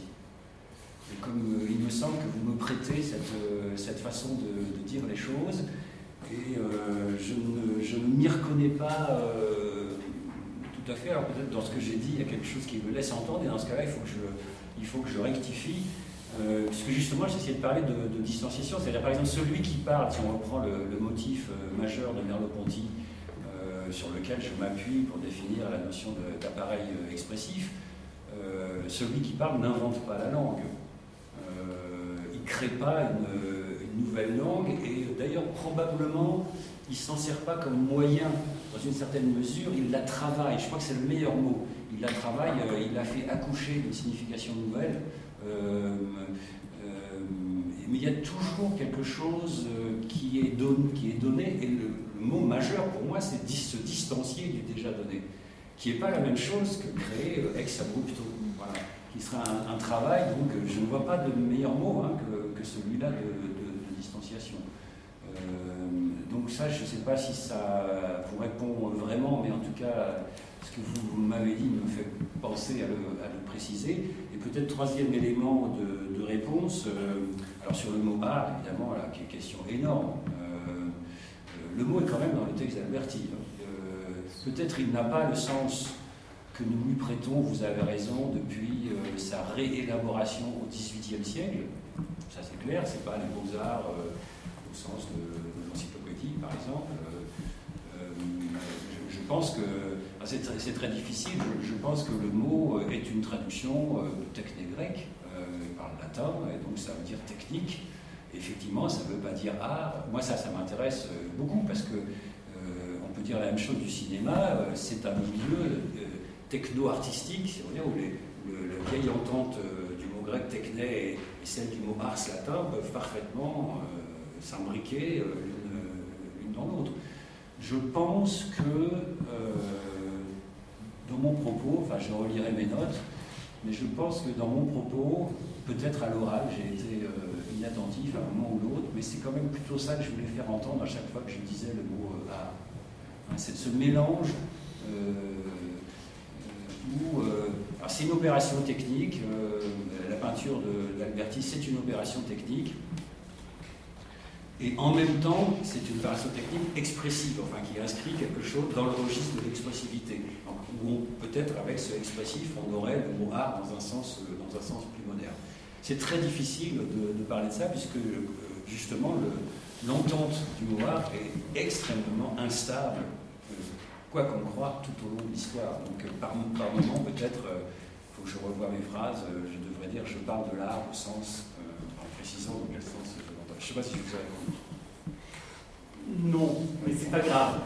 Et comme euh, il me semble que vous me prêtez cette, euh, cette façon de, de dire les choses, et euh, je ne, je ne m'y reconnais pas euh, tout à fait. Alors peut-être dans ce que j'ai dit, il y a quelque chose qui me laisse entendre, et dans ce cas-là, il faut que je, il faut que je rectifie. Euh, puisque justement, j'essayais de parler de, de distanciation. C'est-à-dire, par exemple, celui qui parle, si on reprend le, le motif euh, majeur de Merleau-Ponty, euh, sur lequel je m'appuie pour définir la notion de, d'appareil euh, expressif, euh, celui qui parle n'invente pas la langue. Euh, il ne crée pas une, une nouvelle langue, et d'ailleurs, probablement, il ne s'en sert pas comme moyen, dans une certaine mesure, il la travaille. Je crois que c'est le meilleur mot. Il la travaille, euh, il la fait accoucher d'une signification nouvelle. Euh, euh, mais il y a toujours quelque chose qui est, don, qui est donné, et le, le mot majeur pour moi, c'est dis, se distancier du déjà donné, qui n'est pas la même chose que créer euh, ex abrupto, voilà, qui sera un, un travail. Donc je ne vois pas de meilleur mot hein, que, que celui-là de, de, de distanciation. Euh, donc ça, je ne sais pas si ça vous répond vraiment, mais en tout cas, ce que vous m'avez dit me fait penser à le, à le préciser. Et peut-être troisième élément de, de réponse, euh, alors sur le mot art, évidemment, là, qui est une question énorme. Euh, euh, le mot est quand même dans le texte d'Alberti. Euh, peut-être il n'a pas le sens que nous lui prêtons, vous avez raison, depuis euh, sa réélaboration au dix-huitième siècle. Ça c'est clair, c'est pas les beaux-arts euh, au sens de, de l'encyclopédie, par exemple. Euh, euh, je, je pense que c'est très, c'est très difficile. Je, je pense que le mot est une traduction euh, de techné grec euh, par le latin, et donc ça veut dire technique. Et effectivement, ça ne veut pas dire art. Moi, ça, ça m'intéresse beaucoup, parce que euh, on peut dire la même chose du cinéma. Euh, c'est un milieu euh, techno-artistique, si vous voulez, où les, le, la vieille entente euh, du mot grec techné et, et celle du mot ars latin peuvent parfaitement euh, s'imbriquer euh, l'une, l'une dans l'autre. Je pense que euh, dans mon propos, enfin je relirai mes notes, mais je pense que dans mon propos, peut-être à l'oral, j'ai été euh, inattentif à un moment ou l'autre, mais c'est quand même plutôt ça que je voulais faire entendre à chaque fois que je disais le mot euh, art. Hein, c'est ce mélange euh, où, euh, alors c'est une opération technique, euh, la peinture de d'Alberti, c'est une opération technique, et en même temps, c'est une opération technique expressive, enfin qui inscrit quelque chose dans le registre de l'expressivité. Donc, où on, peut-être avec ce expressif, on aurait le mot art dans un sens, dans un sens plus moderne. C'est très difficile de, de parler de ça, puisque justement le, l'entente du mot art est extrêmement instable, quoi qu'on croit, tout au long de l'histoire. Donc par, par moment, peut-être, il euh, faut que je revoie mes phrases, euh, je devrais dire je parle de l'art au sens, euh, en précisant dans quel sens je l'entends. Je ne sais pas si je vous ai répondu. c'est pas grave.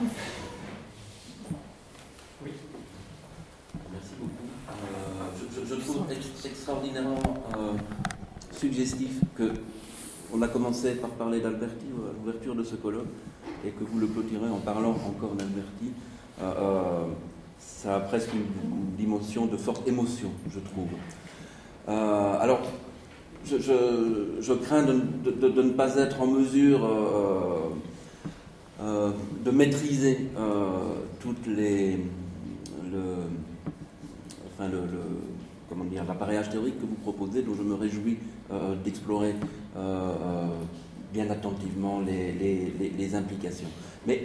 Oui. Merci beaucoup. Euh, je, je trouve ex- extraordinairement euh, suggestif que on a commencé par parler d'Alberti à l'ouverture de ce colloque et que vous le clôturez en parlant encore d'Alberti. Euh, euh, ça a presque une, une dimension de forte émotion, je trouve. Euh, alors, je, je, je crains de, de, de, de ne pas être en mesure euh, euh, de maîtriser euh, toutes les, le, enfin le, le, comment dire, l'appareillage théorique que vous proposez, dont je me réjouis euh, d'explorer euh, bien attentivement les, les, les, les implications. Mais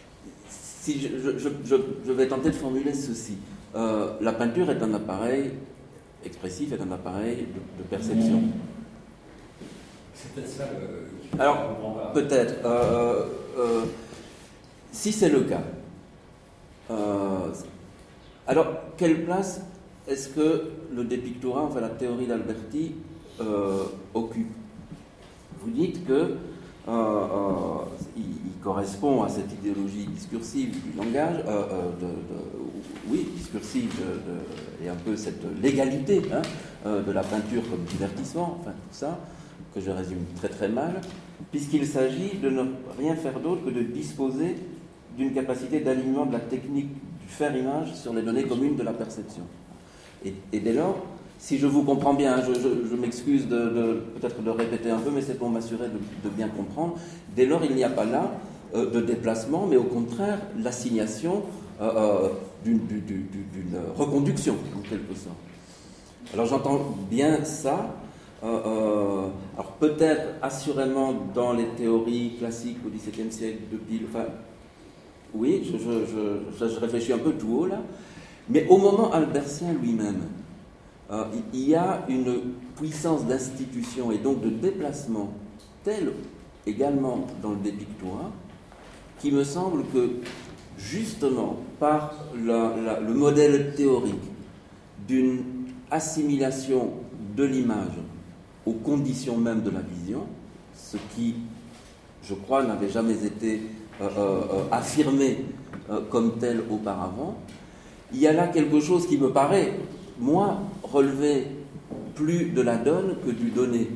si je, je, je, je vais tenter de formuler ceci. Euh, la peinture est un appareil expressif, est un appareil de, de perception. C'est peut-être ça le... Alors, peut-être. Euh, euh, si c'est le cas, euh, alors, quelle place est-ce que le dépictorat, enfin la théorie d'Alberti, euh, occupe? Vous dites que euh, euh, il, il correspond à cette idéologie discursive du langage, euh, euh, de, de, oui, discursive, de, de, et un peu cette légalité hein, euh, de la peinture comme divertissement, enfin tout ça, que je résume très très mal, puisqu'il s'agit de ne rien faire d'autre que de disposer d'une capacité d'alignement de la technique du faire-image sur les données communes de la perception. Et, et dès lors, si je vous comprends bien, je, je, je m'excuse de, de, peut-être de répéter un peu, mais c'est pour m'assurer de, de bien comprendre, dès lors il n'y a pas là euh, de déplacement, mais au contraire l'assignation euh, euh, d'une, d'une, d'une reconduction, en quelque sorte. Alors j'entends bien ça, euh, euh, alors peut-être assurément dans les théories classiques au dix-septième siècle, de Pile, enfin, oui, je, je, je, je réfléchis un peu tout haut là, mais au moment albertien lui-même, euh, il y a une puissance d'institution et donc de déplacement telle également dans le dépictorat qui me semble que justement par la, la, le modèle théorique d'une assimilation de l'image aux conditions mêmes de la vision, ce qui, je crois, n'avait jamais été euh, euh, affirmé euh, comme tel auparavant, il y a là quelque chose qui me paraît, moi, relever plus de la donne que du donné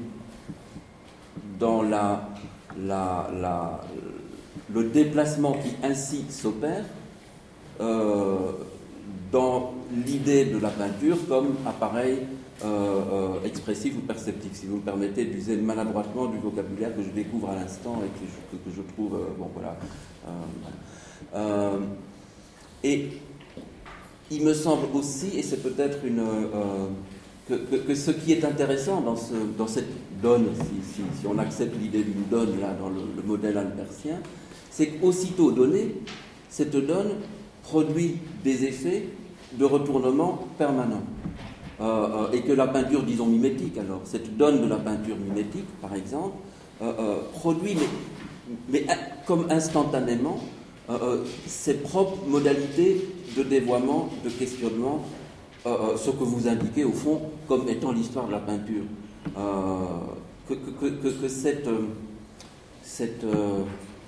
dans la, la, la, le déplacement qui ainsi s'opère euh, dans l'idée de la peinture comme appareil euh, euh, expressif ou perceptif, si vous me permettez d'user maladroitement du vocabulaire que je découvre à l'instant et que je, que, que je trouve, euh, bon voilà. Euh, euh, et il me semble aussi, et c'est peut-être une... Euh, que, que, que ce qui est intéressant dans, ce, dans cette donne, si, si, si on accepte l'idée d'une donne là dans le, le modèle albertien, c'est qu'aussitôt donnée, cette donne produit des effets de retournement permanent. Euh, euh, et que la peinture, disons mimétique alors, cette donne de la peinture mimétique, par exemple, euh, euh, produit, mais, mais comme instantanément, euh, euh, ses propres modalités de dévoiement, de questionnement, euh, ce que vous indiquez au fond comme étant l'histoire de la peinture. Euh, que, que, que, que cette, cette euh,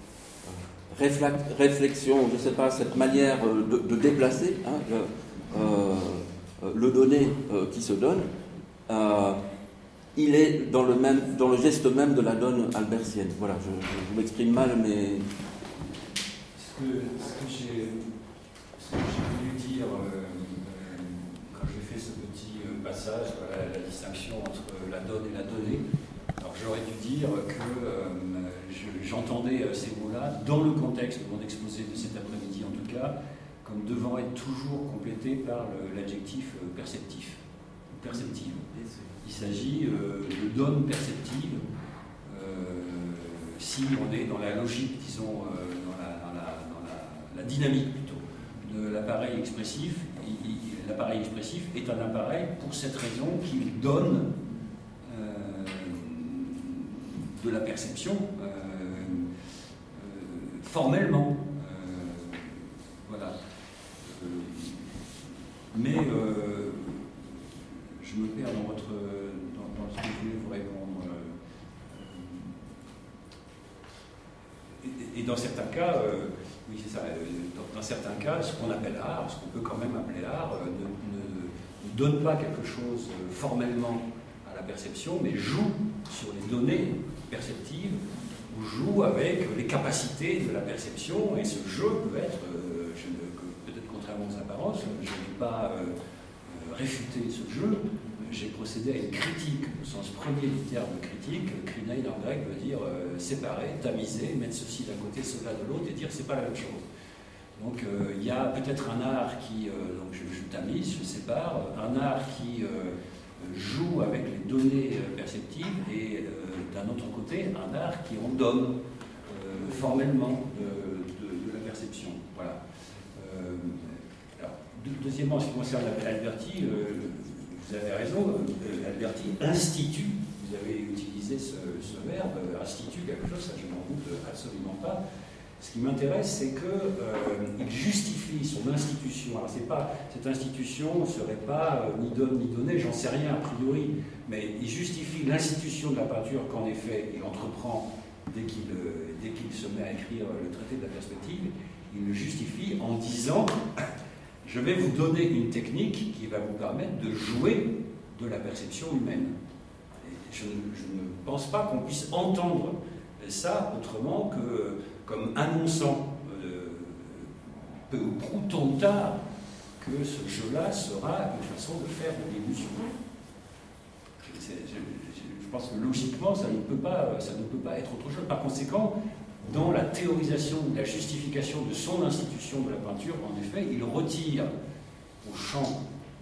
réflexion, je ne sais pas, cette manière de, de déplacer hein, le, euh, le donné euh, qui se donne, euh, il est dans le, même, dans le geste même de la donne albertienne. Voilà, je, je, je m'exprime mal, mais... Ce que, ce que j'ai ce que j'ai voulu dire euh, euh, quand j'ai fait ce petit euh, passage, voilà, la distinction entre la donne et la donnée, alors j'aurais dû dire que euh, je, j'entendais euh, ces mots-là dans le contexte de mon exposé de cet après-midi en tout cas, comme devant être toujours complété par le, l'adjectif euh, perceptif, perceptive. Il s'agit euh, de donne perceptive euh, si on est dans la logique, disons, euh, dans, la, dans, la, dans la, la dynamique plutôt de l'appareil expressif. Il, il, l'appareil expressif est un appareil pour cette raison qu'il donne euh, de la perception euh, euh, formellement. Euh, voilà. Euh, mais euh, je me perds dans, votre, dans, dans ce que je voulais vous répondre. Et, et dans dans certains cas, euh, oui, c'est ça, dans, dans certains cas, ce qu'on appelle art, ce qu'on peut quand même appeler art, euh, ne, ne, ne donne pas quelque chose euh, formellement à la perception, mais joue sur les données perceptives, ou joue avec les capacités de la perception, et ce jeu peut être, euh, je ne, peut-être contrairement aux apparences, je n'ai pas euh, euh, réfuté ce jeu, j'ai procédé à une critique, au sens premier du terme critique. Krinein en grec veut dire euh, séparer, tamiser, mettre ceci d'un côté, cela de l'autre, et dire c'est pas la même chose. Donc euh, il y a peut-être un art qui, euh, donc je, je tamise, je sépare, un art qui euh, joue avec les données perceptives, et euh, d'un autre côté, un art qui en donne euh, formellement de, de, de la perception. Voilà. Euh, alors, de, deuxièmement, en ce qui concerne Alberti, euh, vous avez raison, euh, Alberti institue, vous avez utilisé ce, ce verbe, euh, institue quelque chose, ça je n'en doute absolument pas. Ce qui m'intéresse, c'est qu'il euh, justifie son institution. Alors c'est pas, cette institution ne serait pas euh, ni donne ni donnée, j'en sais rien a priori, mais il justifie l'institution de la peinture qu'en effet il entreprend dès qu'il euh, dès qu'il se met à écrire le traité de la perspective, il le justifie en disant je vais vous donner une technique qui va vous permettre de jouer de la perception humaine. Et je, ne, je ne pense pas qu'on puisse entendre ça autrement que comme annonçant euh, peu ou prou tôt ou tard que ce jeu-là sera une façon de faire de l'illusion. Je, je, je pense que logiquement, ça ne peut pas, ça ne peut pas être autre chose. Par conséquent, dans la théorisation, la justification de son institution de la peinture, en effet, il retire au champ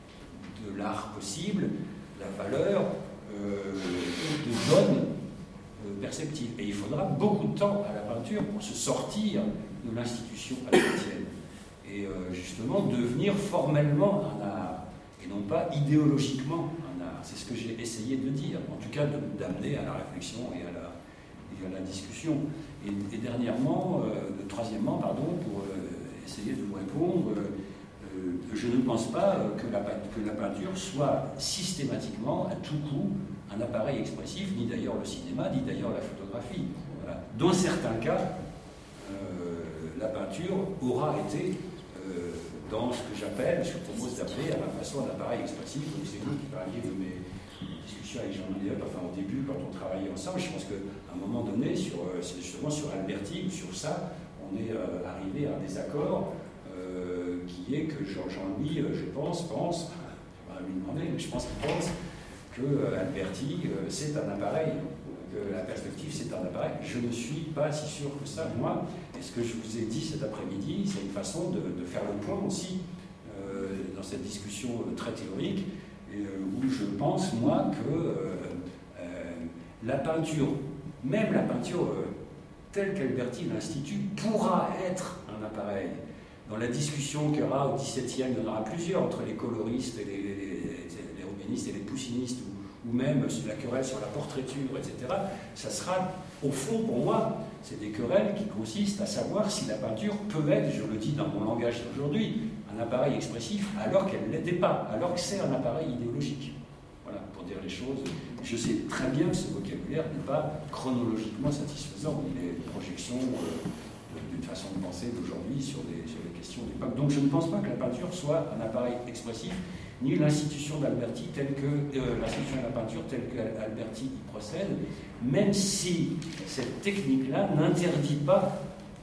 de l'art possible la valeur euh, de donne euh, perceptive. Et il faudra beaucoup de temps à la peinture pour se sortir de l'institution albertienne et euh, justement devenir formellement un art, et non pas idéologiquement un art. C'est ce que j'ai essayé de dire, en tout cas d'amener à la réflexion et à la, et à la discussion. Et, et dernièrement, euh, troisièmement, pardon, pour euh, essayer de vous répondre, euh, euh, je ne pense pas euh, que, la, que la peinture soit systématiquement, à tout coup, un appareil expressif, ni d'ailleurs le cinéma, ni d'ailleurs la photographie. Voilà. Dans certains cas, euh, la peinture aura été, euh, dans ce que j'appelle, je propose d'appeler à ma façon un appareil expressif. C'est vous qui parliez de mes discussions avec Jean Liep, enfin au début, quand on travaillait ensemble, je pense qu'à un moment donné, sur, justement sur Alberti, sur ça, on est euh, arrivé à un désaccord euh, qui est que Jean- Jean-Louis, euh, je pense, pense, on va lui demander, mais je pense qu'il pense que euh, Alberti, euh, c'est un appareil, que la perspective, c'est un appareil. Je ne suis pas si sûr que ça, moi. Et ce que je vous ai dit cet après-midi, c'est une façon de, de faire le point aussi euh, dans cette discussion euh, très théorique, et, euh, où je pense, moi, que euh, euh, la peinture, même la peinture euh, telle qu'Alberti l'institue, pourra être un appareil. Dans la discussion qu'il y aura au dix-septième, il y en aura plusieurs entre les coloristes et les, les, les, les robénistes et les poussinistes, ou, ou même sur la querelle sur la portraiture, et cetera. Ça sera, au fond, pour moi, c'est des querelles qui consistent à savoir si la peinture peut être, je le dis dans mon langage d'aujourd'hui, un appareil expressif, alors qu'elle ne l'était pas, alors que c'est un appareil idéologique. Voilà, pour dire les choses. Je sais très bien que ce vocabulaire n'est pas chronologiquement satisfaisant. Il est une projection euh, d'une façon de penser d'aujourd'hui sur des, sur des questions d'époque. Donc je ne pense pas que la peinture soit un appareil expressif, ni l'institution d'Alberti telle que euh, l'institution de la peinture telle qu'Alberti y procède, même si cette technique-là n'interdit pas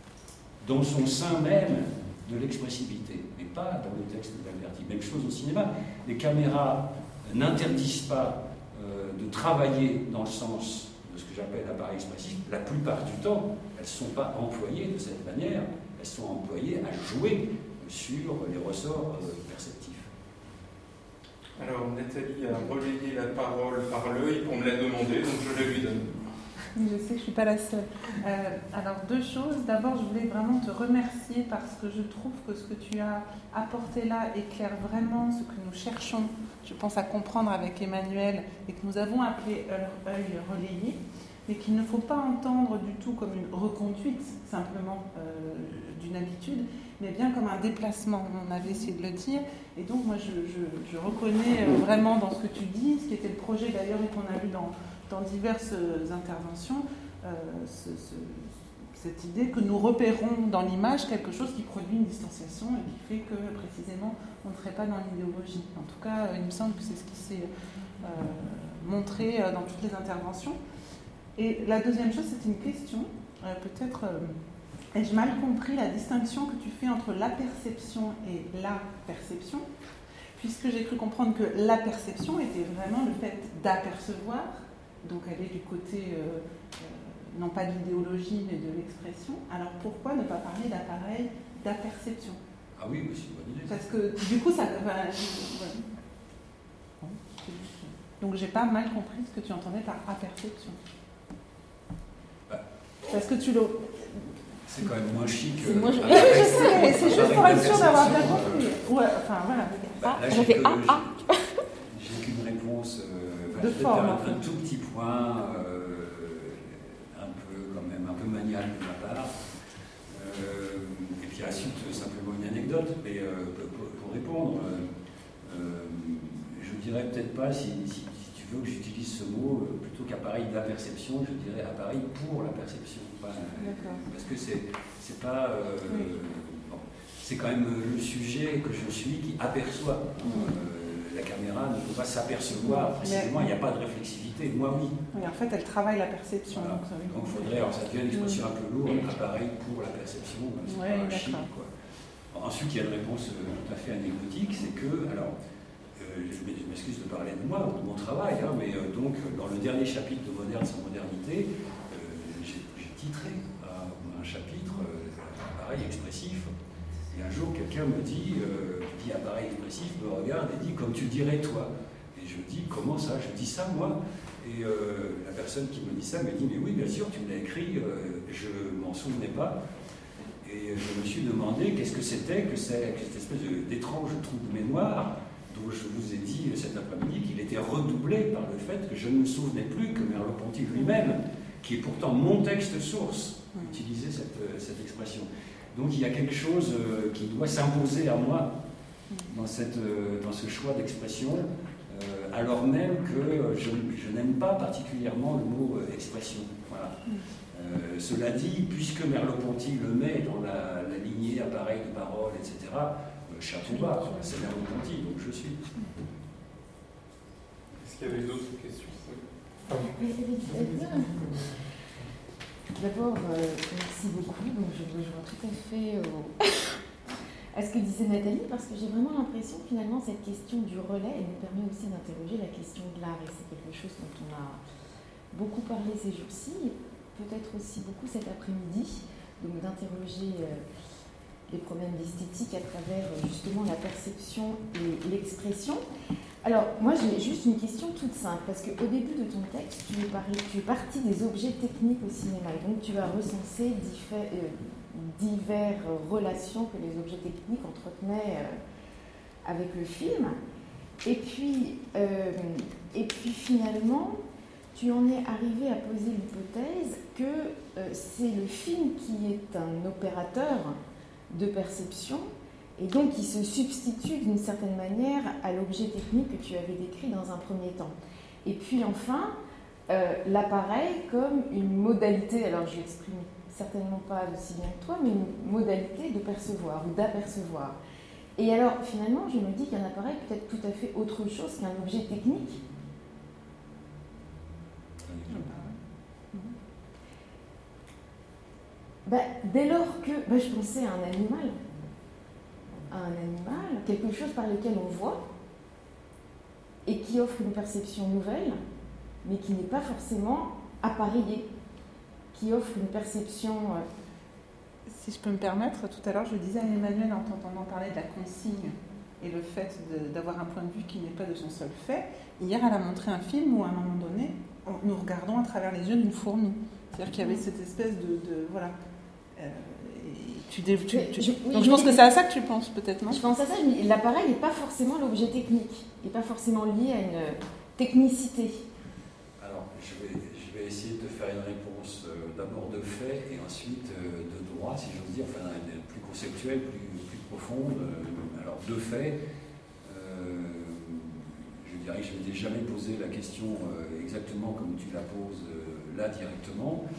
dans son sein même de l'expressivité, mais pas dans le texte d'Alberti. Même chose au cinéma. Les caméras n'interdisent pas euh, de travailler dans le sens de ce que j'appelle l'appareil expressif. La plupart du temps, elles ne sont pas employées de cette manière, elles sont employées à jouer sur les ressorts euh, perceptifs. Alors, Nathalie a relayé la parole par l'œil pour me la demander, donc je la lui donne. Je sais que je ne suis pas la seule. Euh, alors, deux choses. D'abord, je voulais vraiment te remercier parce que je trouve que ce que tu as apporté là éclaire vraiment ce que nous cherchons, je pense, à comprendre avec Emmanuel et que nous avons appelé œil relayé, mais qu'il ne faut pas entendre du tout comme une reconduite simplement euh, d'une habitude, mais bien comme un déplacement. On avait essayé de le dire. Et donc, moi, je, je, je reconnais vraiment dans ce que tu dis, ce qui était le projet d'ailleurs et qu'on a vu dans, dans diverses interventions, euh, ce, ce, cette idée que nous repérons dans l'image quelque chose qui produit une distanciation et qui fait que précisément on ne serait pas dans l'idéologie. En tout cas, il me semble que c'est ce qui s'est euh, montré dans toutes les interventions. Et la deuxième chose, c'est une question, euh, peut-être euh, ai-je mal compris la distinction que tu fais entre la perception et la perception, puisque j'ai cru comprendre que la perception était vraiment le fait d'apercevoir, donc elle est du côté euh, euh, non pas de l'idéologie mais de l'expression. Alors pourquoi ne pas parler d'appareil d'aperception? Ah oui, mais c'est une bonne idée. Parce que du coup, ça... Enfin, ouais. Donc j'ai pas mal compris ce que tu entendais par aperception. Bah, Parce que tu le... C'est quand même moins chic. C'est moins chic. Oui, je sais, c'est juste pour être sûr d'avoir bien compris. Ouais, enfin voilà. Bah, là, Ah, j'ai fait que, ah, ah. j'ai qu'une réponse euh, enfin, De je vais forme, faire en un, fait. un tout petit point, euh, un peu quand même un peu manial de ma part. Euh, et puis ensuite simplement une anecdote, mais euh, pour, pour répondre, euh, euh, je ne dirais peut-être pas si, si, si tu veux que j'utilise ce mot euh, plutôt qu'appareil d'aperception, je dirais appareil pour la perception. Enfin, parce que c'est c'est pas euh, Oui. bon, c'est quand même le sujet que je suis qui aperçoit. Euh, la caméra ne peut pas s'apercevoir précisément, il n'y a pas de réflexivité. Moi, oui. Oui, en fait, elle travaille la perception. Voilà. Donc, ça veut Donc, dire- il faudrait, alors ça devient une expression un peu lourde, appareil pour la perception, c'est Ouais, pas chic, d'accord. quoi. Bon, ensuite, il y a une réponse euh, tout à fait anecdotique, c'est que, alors, euh, je m'ex- je m'excuse de parler de moi ou de mon travail, hein, mais euh, donc, dans le dernier chapitre de Moderne sans modernité, euh, j'ai j'ai titré euh, un chapitre euh, appareil expressif. Et un jour, quelqu'un me dit, euh, qui dit appareil expressif, me regarde et dit comme tu dirais toi. Et je dis comment ça? Je dis ça moi. Et euh, la personne qui me dit ça me dit mais oui bien sûr tu me l'as écrit, euh, je m'en souvenais pas. Et je me suis demandé qu'est-ce que c'était que, c'est, que cette espèce de, d'étrange trou de mémoire dont je vous ai dit cet après-midi qu'il était redoublé par le fait que je ne me souvenais plus que Merleau-Ponty lui-même, qui est pourtant mon texte source, utilisait cette, cette expression. Donc il y a quelque chose euh, qui doit s'imposer à moi dans, cette, euh, dans ce choix d'expression, euh, alors même que je, je n'aime pas particulièrement le mot euh, expression. Voilà. Euh, cela dit, puisque Merleau-Ponty le met dans la, la lignée appareil de parole, et cetera, euh, chapeau bas, quoi. C'est Merleau-Ponty, donc je suis. Est-ce qu'il y avait d'autres questions? D'abord, euh, merci beaucoup. Donc, je rejoins tout à fait au... à ce que disait Nathalie, parce que j'ai vraiment l'impression que finalement, cette question du relais, elle nous permet aussi d'interroger la question de l'art. Et c'est quelque chose dont on a beaucoup parlé ces jours-ci, peut-être aussi beaucoup cet après-midi, donc d'interroger euh, les problèmes d'esthétique à travers euh, justement la perception et l'expression. Alors, moi, j'ai juste une question toute simple, parce qu'au début de ton texte, tu es, parlé, tu es parti des objets techniques au cinéma, et donc tu as recensé diffé- euh, diverses relations que les objets techniques entretenaient euh, avec le film. Et puis, euh, et puis finalement, tu en es arrivé à poser l'hypothèse que euh, c'est le film qui est un opérateur de perception, et donc qui se substitue d'une certaine manière à l'objet technique que tu avais décrit dans un premier temps. Et puis enfin, euh, l'appareil comme une modalité, alors je l'exprime certainement pas aussi bien que toi, mais une modalité de percevoir ou d'apercevoir. Et alors finalement, je me dis qu'un appareil peut être tout à fait autre chose qu'un objet technique. Ben, dès lors que, ben, je pensais à un animal, à un animal, quelque chose par lequel on voit et qui offre une perception nouvelle, mais qui n'est pas forcément appareillé, qui offre une perception... Euh... Si je peux me permettre, tout à l'heure je disais à Emmanuel en t'entendant parler de la consigne et le fait de, d'avoir un point de vue qui n'est pas de son seul fait, hier elle a montré un film où à un moment donné, on, nous regardons à travers les yeux d'une fourmi. C'est-à-dire qu'il y avait cette espèce de... de voilà. Euh, Tu, tu, tu, tu... Je, oui, Donc je pense que c'est à ça que tu penses peut-être, non? Je pense à ça, mais l'appareil n'est pas forcément l'objet technique, il n'est pas forcément lié à une technicité. Alors, je vais, je vais essayer de te faire une réponse euh, d'abord de fait et ensuite euh, de droit, si j'ose dire, enfin plus conceptuelle, plus, plus profonde. Euh, alors, de fait, euh, je dirais que je ne m'étais jamais posé la question euh, exactement comme tu la poses euh, là directement.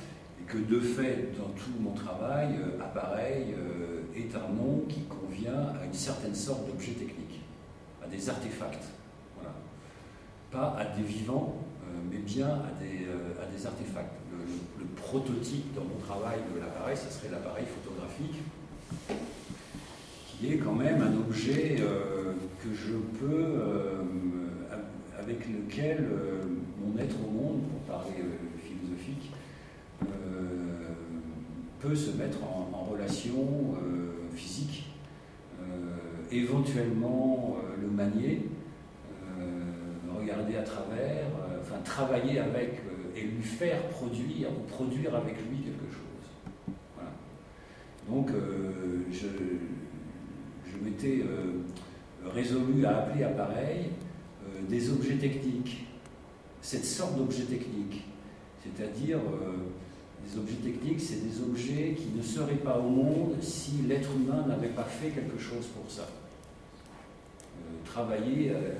que de fait, dans tout mon travail, euh, appareil euh, est un nom qui convient à une certaine sorte d'objet technique, à des artefacts. Voilà. Pas à des vivants, euh, mais bien à des, euh, à des artefacts. Le, le, le prototype dans mon travail de l'appareil, ce serait l'appareil photographique, qui est quand même un objet euh, que je peux, euh, avec lequel euh, mon être au monde, pour parler euh, philosophique, euh, peut se mettre en, en relation euh, physique, euh, éventuellement euh, le manier, euh, regarder à travers, euh, enfin travailler avec euh, et lui faire produire ou produire avec lui quelque chose. Voilà. Donc euh, je, je m'étais euh, résolu à appeler appareil euh, des objets techniques, cette sorte d'objets techniques, c'est-à-dire euh, des objets techniques, c'est des objets qui ne seraient pas au monde si l'être humain n'avait pas fait quelque chose pour ça. Euh, travailler, euh,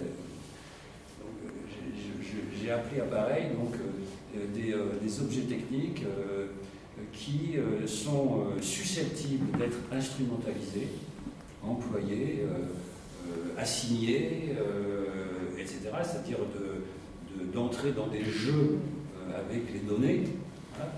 j'ai appelé appareil donc, euh, des, euh, des objets techniques euh, qui euh, sont euh, susceptibles d'être instrumentalisés, employés, euh, euh, assignés, euh, et cetera, c'est-à-dire de, de, d'entrer dans des jeux euh, avec les données. Voilà.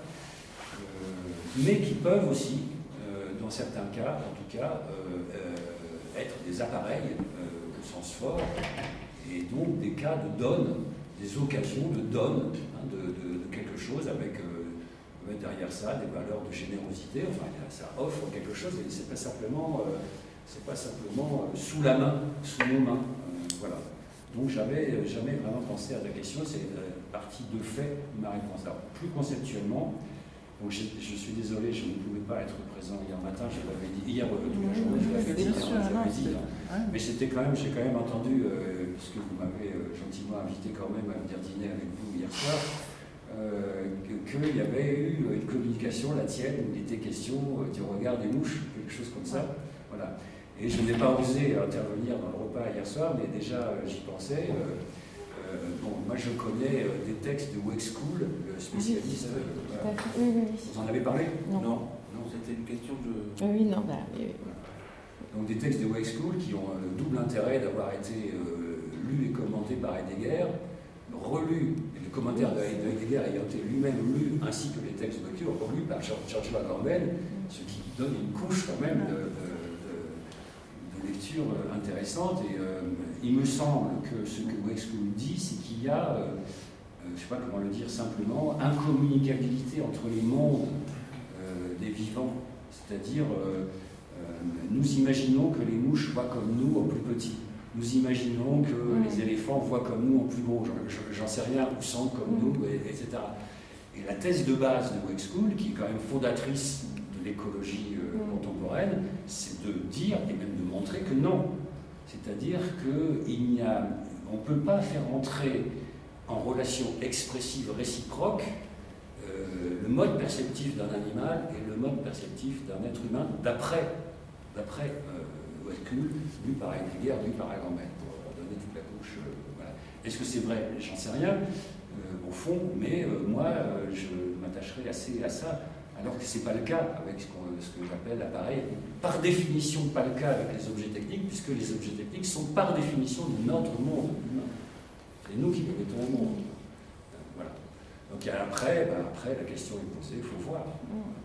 Mais qui peuvent aussi, euh, dans certains cas, en tout cas, euh, euh, être des appareils euh, au sens fort, et donc des cas de donne, des occasions de donne hein, de, de, de quelque chose avec euh, derrière ça des valeurs de générosité. Enfin, ça offre quelque chose, et c'est pas simplement, euh, c'est pas simplement euh, sous la main, sous nos mains. Euh, voilà. Donc j'avais jamais vraiment pensé à la question, c'est euh, partie de fait de ma réponse. Alors, plus conceptuellement. Donc je, je suis désolé, je ne pouvais pas être présent hier matin, je l'avais dit, hier euh, toute la journée, je l'avais dit, hein, je l'avais dit hein. Mais c'était quand même, j'ai quand même entendu, euh, puisque vous m'avez euh, gentiment invité quand même à venir dîner avec vous hier soir, euh, qu'il y avait eu une communication, la tienne, où il était question euh, du regard des mouches, quelque chose comme ça. Voilà. Et je n'ai pas osé intervenir dans le repas hier soir, mais déjà euh, j'y pensais. Euh, Euh, bon, moi je connais euh, des textes de Wexkull, le spécialiste. Oui, euh, voilà. oui, oui, oui. Vous en avez parlé? Non. Non, non, c'était une question de. Oui, non, bah, oui, oui. Voilà. Donc des textes de Wexkull qui ont le double intérêt d'avoir été euh, lus et commentés par Heidegger, relus, et les commentaires de Heidegger ayant été lui-même lus, ainsi que les textes de Wexkull, relus par Joshua Gorman, ce qui donne une couche quand même de. de lecture intéressante, et euh, il me semble que ce que Wexkull dit, c'est qu'il y a, euh, je ne sais pas comment le dire simplement, incommunicabilité entre les mondes euh, des vivants. C'est-à-dire, euh, euh, nous imaginons que les mouches voient comme nous en plus petit. Nous imaginons que mmh. les éléphants voient comme nous en plus gros. J'en sais rien, ou sentent comme mmh. nous, et, etc. Et la thèse de base de Wexkull, qui est quand même fondatrice de l'écologie euh, mmh. contemporaine, c'est de dire et même de montrer que non. C'est-à-dire qu'il n'y a, on ne peut pas faire entrer en relation expressive réciproque euh, le mode perceptif d'un animal et le mode perceptif d'un être humain d'après, d'après euh, Wexkull, lu par Heidegger, lu par Agamben, pour donner toute la couche. Euh, voilà. Est-ce que c'est vrai? J'en sais rien, euh, au fond, mais euh, moi, euh, je m'attacherai assez à ça. Alors que ce n'est pas le cas avec ce, qu'on, ce que j'appelle l'appareil, par définition pas le cas avec les objets techniques, puisque les objets techniques sont par définition de notre monde humain. C'est nous qui les mettons au monde. Voilà. Donc après, ben après la question est posée, il faut voir.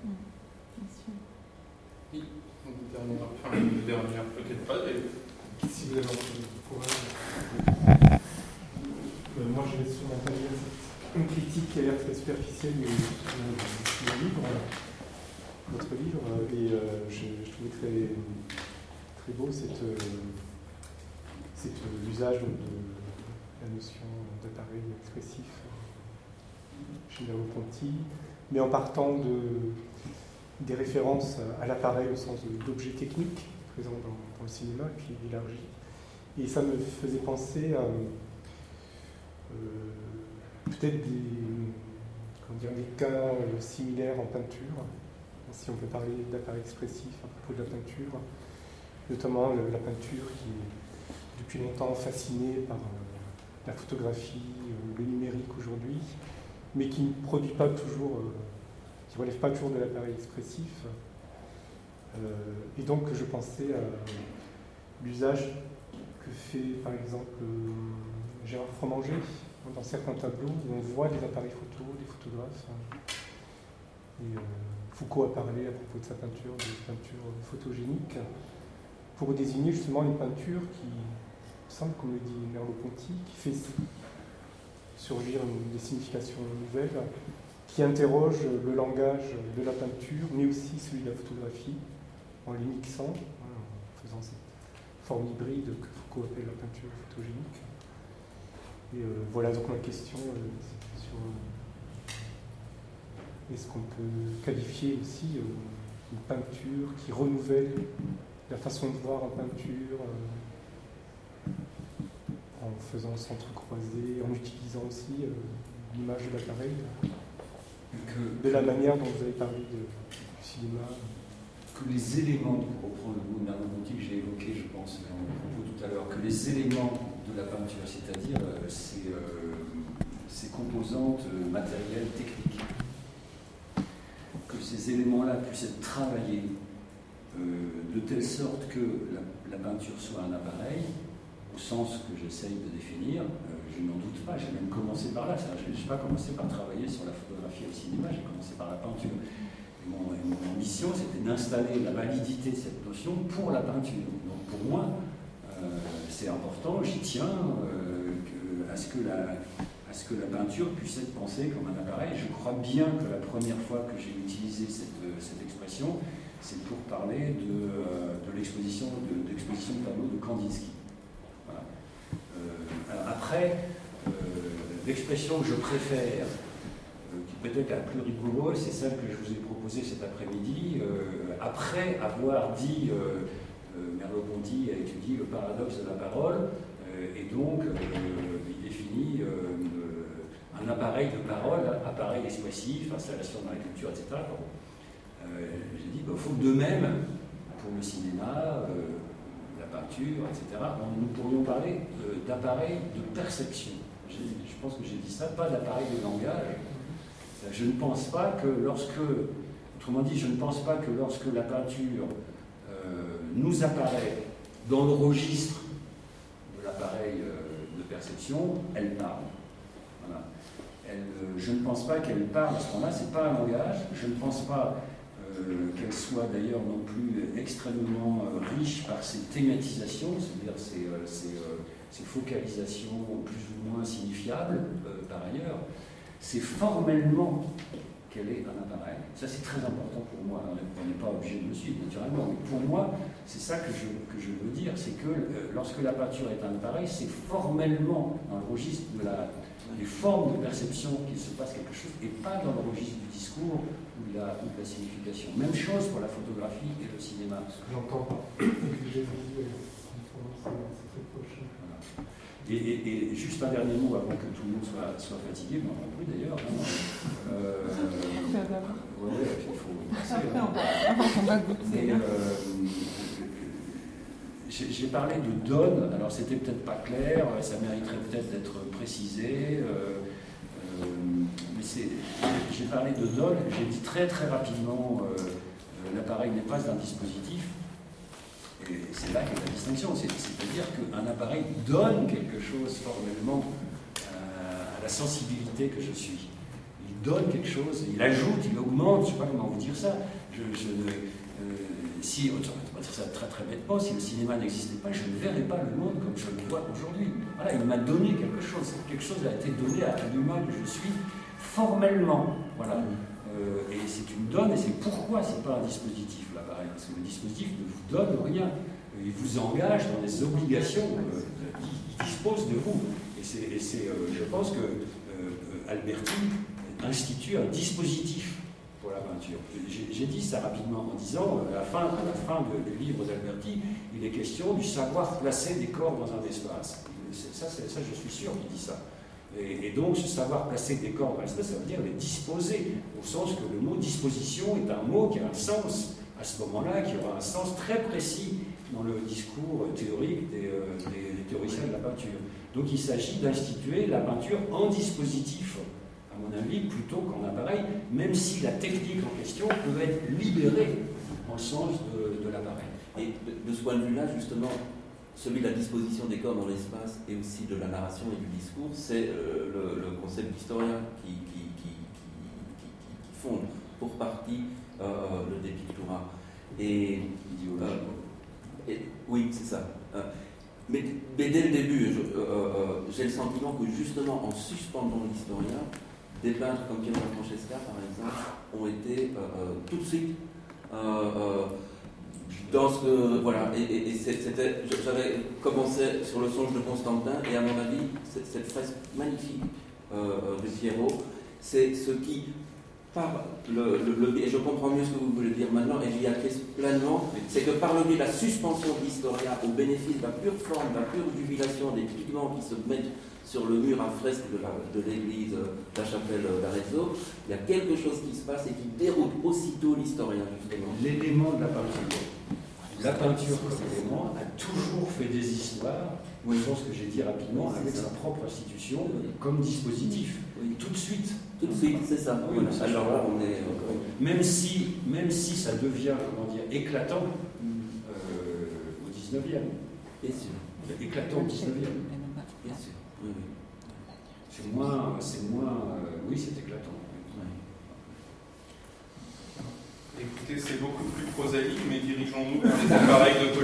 Oui, donc dernière, enfin une dernière peut-être pas, et si vous avez envie de courage. Euh, moi je vais sur ma page. Une critique qui a l'air très superficielle mais le livre, votre livre, et euh, je, je trouvais très, très beau cette, cette l'usage de la notion d'appareil expressif chez Merleau-Ponty, mais en partant de, des références à l'appareil au sens d'objet technique présent dans, dans le cinéma, puis élargi. Et ça me faisait penser à euh, peut-être des, comment dire, des cas euh, similaires en peinture, si on peut parler d'appareil expressif à propos de la peinture, notamment le, la peinture qui est depuis longtemps fascinée par euh, la photographie, euh, le numérique aujourd'hui, mais qui ne produit pas toujours, euh, qui ne relève pas toujours de l'appareil expressif. Euh, et donc je pensais à l'usage que fait par exemple euh, Gérard Fromanger dans certains tableaux où on voit des appareils photo, des photographes. Et euh, Foucault a parlé à propos de sa peinture, de peinture photogénique, pour désigner justement une peinture qui, il me semble, comme le dit Merleau-Ponty, qui fait surgir une, des significations nouvelles, qui interroge le langage de la peinture, mais aussi celui de la photographie, en les mixant, voilà, en faisant cette forme hybride que Foucault appelle la peinture photogénique. Et euh, voilà donc ma question euh, sur euh, est-ce qu'on peut qualifier aussi euh, une peinture qui renouvelle la façon de voir en peinture, euh, en faisant s'entrecroiser, en utilisant aussi euh, l'image de l'appareil, de la manière dont vous avez parlé de, du cinéma. Que les éléments, pour reprendre le mot de Merleau-Ponty que j'ai évoqué, je pense, dans mon propos tout à l'heure, que les éléments de la peinture, c'est-à-dire euh, ces, euh, ces composantes euh, matérielles, techniques, que ces éléments-là puissent être travaillés euh, de telle sorte que la, la peinture soit un appareil, au sens que j'essaye de définir, euh, je n'en doute pas, j'ai même commencé par là, je n'ai pas commencé par travailler sur la photographie et le cinéma, j'ai commencé par la peinture. Et mon, et mon ambition, c'était d'installer la validité de cette notion pour la peinture. Donc pour moi, euh, c'est important, j'y tiens euh, que, à, ce que la, à ce que la peinture puisse être pensée comme un appareil. Je crois bien que la première fois que j'ai utilisé cette, cette expression, c'est pour parler de, de l'exposition de, de, l'exposition de tableau de Kandinsky. Voilà. Euh, alors après, euh, l'expression que je préfère, euh, qui peut-être la plus rigoureuse, c'est celle que je vous ai proposée cet après-midi, euh, après avoir dit, euh, euh, Merleau-Ponty a étudié le paradoxe de la parole, euh, et donc euh, il définit euh, un appareil de parole, appareil expressif, installation dans la culture, et cetera. Bon. Euh, j'ai dit, il bah, faut que de même, pour le cinéma, euh, la peinture, et cetera, nous pourrions parler euh, d'appareil de perception. Je pense que j'ai dit ça, pas d'appareil de langage. Je ne pense pas que lorsque, autrement dit, je ne pense pas que lorsque la peinture euh, nous apparaît dans le registre de l'appareil euh, de perception, elle parle. Voilà. Elle, euh, je ne pense pas qu'elle parle à ce moment-là, c'est pas un langage. Je ne pense pas euh, qu'elle soit d'ailleurs non plus extrêmement euh, riche par ses thématisations, c'est-à-dire ses, euh, ses, euh, ses focalisations plus ou moins signifiables euh, par ailleurs. C'est formellement qu'elle est un appareil. Ça, c'est très important pour moi. On n'est pas obligé de me suivre, naturellement. Mais pour moi, c'est ça que je, que je veux dire. C'est que euh, lorsque la peinture est un appareil, c'est formellement dans le registre de la, des formes de perception qu'il se passe quelque chose, et pas dans le registre du discours ou de la, ou de la signification. Même chose pour la photographie et le cinéma. Ce que j'entends pas. J'ai vu, c'est très proche. Et, et, et juste un dernier mot avant que tout le monde soit, soit fatigué, mais on plus d'ailleurs. Hein. Euh, ouais, ouais, il faut passer. Après, on va goûter. Euh, J'ai parlé de donne, alors c'était peut-être pas clair, ça mériterait peut-être d'être précisé. Euh, euh, mais j'ai parlé de donne, j'ai dit très très rapidement euh, l'appareil n'est pas un dispositif. Et c'est là qu'est la distinction, c'est-à-dire qu'un appareil donne quelque chose formellement à la sensibilité que je suis. Il donne quelque chose, il ajoute, il augmente, je ne sais pas comment vous dire ça. Je, je, euh, si, on va dire ça très très bêtement, si le cinéma n'existait pas, je ne verrais pas le monde comme je le vois aujourd'hui. Voilà, il m'a donné quelque chose, quelque chose a été donné à l'humain que je suis formellement. Voilà. Euh, et c'est une donne, et c'est pourquoi c'est pas un dispositif l'appareil, parce que le dispositif ne vous donne rien, il vous engage dans des obligations, euh, il dispose de vous. Et c'est, euh, je pense que euh, Alberti institue un dispositif pour la peinture. J'ai dit ça rapidement en disant, à la fin, à la fin de, du livre d'Alberti, il est question du savoir placer des corps dans un espace. Ça, ça je suis sûr qu'il dit ça. Et, et donc, ce savoir placer des corps dans l'espace, ça veut dire les disposer, au sens que le mot disposition est un mot qui a un sens à ce moment-là, qui aura un sens très précis dans le discours théorique des, euh, des, des théoriciens de la peinture. Donc, il s'agit d'instituer la peinture en dispositif, à mon avis, plutôt qu'en appareil, même si la technique en question peut être libérée dans le sens de, de l'appareil. Et de, de ce point de vue-là, justement, celui de la disposition des corps dans l'espace et aussi de la narration et du discours, c'est euh, le, le concept d'historien qui, qui, qui, qui, qui, qui fonde pour partie euh, le De Pictura. Et, euh, et oui, c'est ça. Euh, mais, mais dès le début, je, euh, euh, j'ai le sentiment que justement en suspendant l'historien, des peintres comme Piero Francesca, par exemple, ont été euh, euh, tout de suite euh, euh, dans ce que, voilà, et, et, et c'était, j'avais commencé sur le songe de Constantin, et à mon avis, cette, cette fresque magnifique euh, de Piero, c'est ce qui, par le, le, le, et je comprends mieux ce que vous voulez dire maintenant, et j'y acquiesce pleinement, c'est que par le biais de la suspension de l'historien au bénéfice de la pure forme, de la pure jubilation des pigments qui se mettent sur le mur à fresque de, la, de l'église de la chapelle d'Arezzo, il y a quelque chose qui se passe et qui déroute aussitôt l'historien, justement. L'élément de la peinture. La peinture comme élément a toujours fait des histoires, oui. Je pense que j'ai dit rapidement, avec sa propre institution, oui. Comme dispositif. Oui. Tout de suite. Tout de suite, c'est ça. Oui, voilà. Alors là, on est... Même si, même si ça devient, comment dire, éclatant euh, au dix-neuvième. Bien sûr. Éclatant au dix-neuvième. Bien sûr. Oui, oui. C'est moins, c'est moins, euh, oui, c'est éclatant. Oui. Écoutez, c'est beaucoup plus prosaïque, mais dirigeons-nous vers les appareils de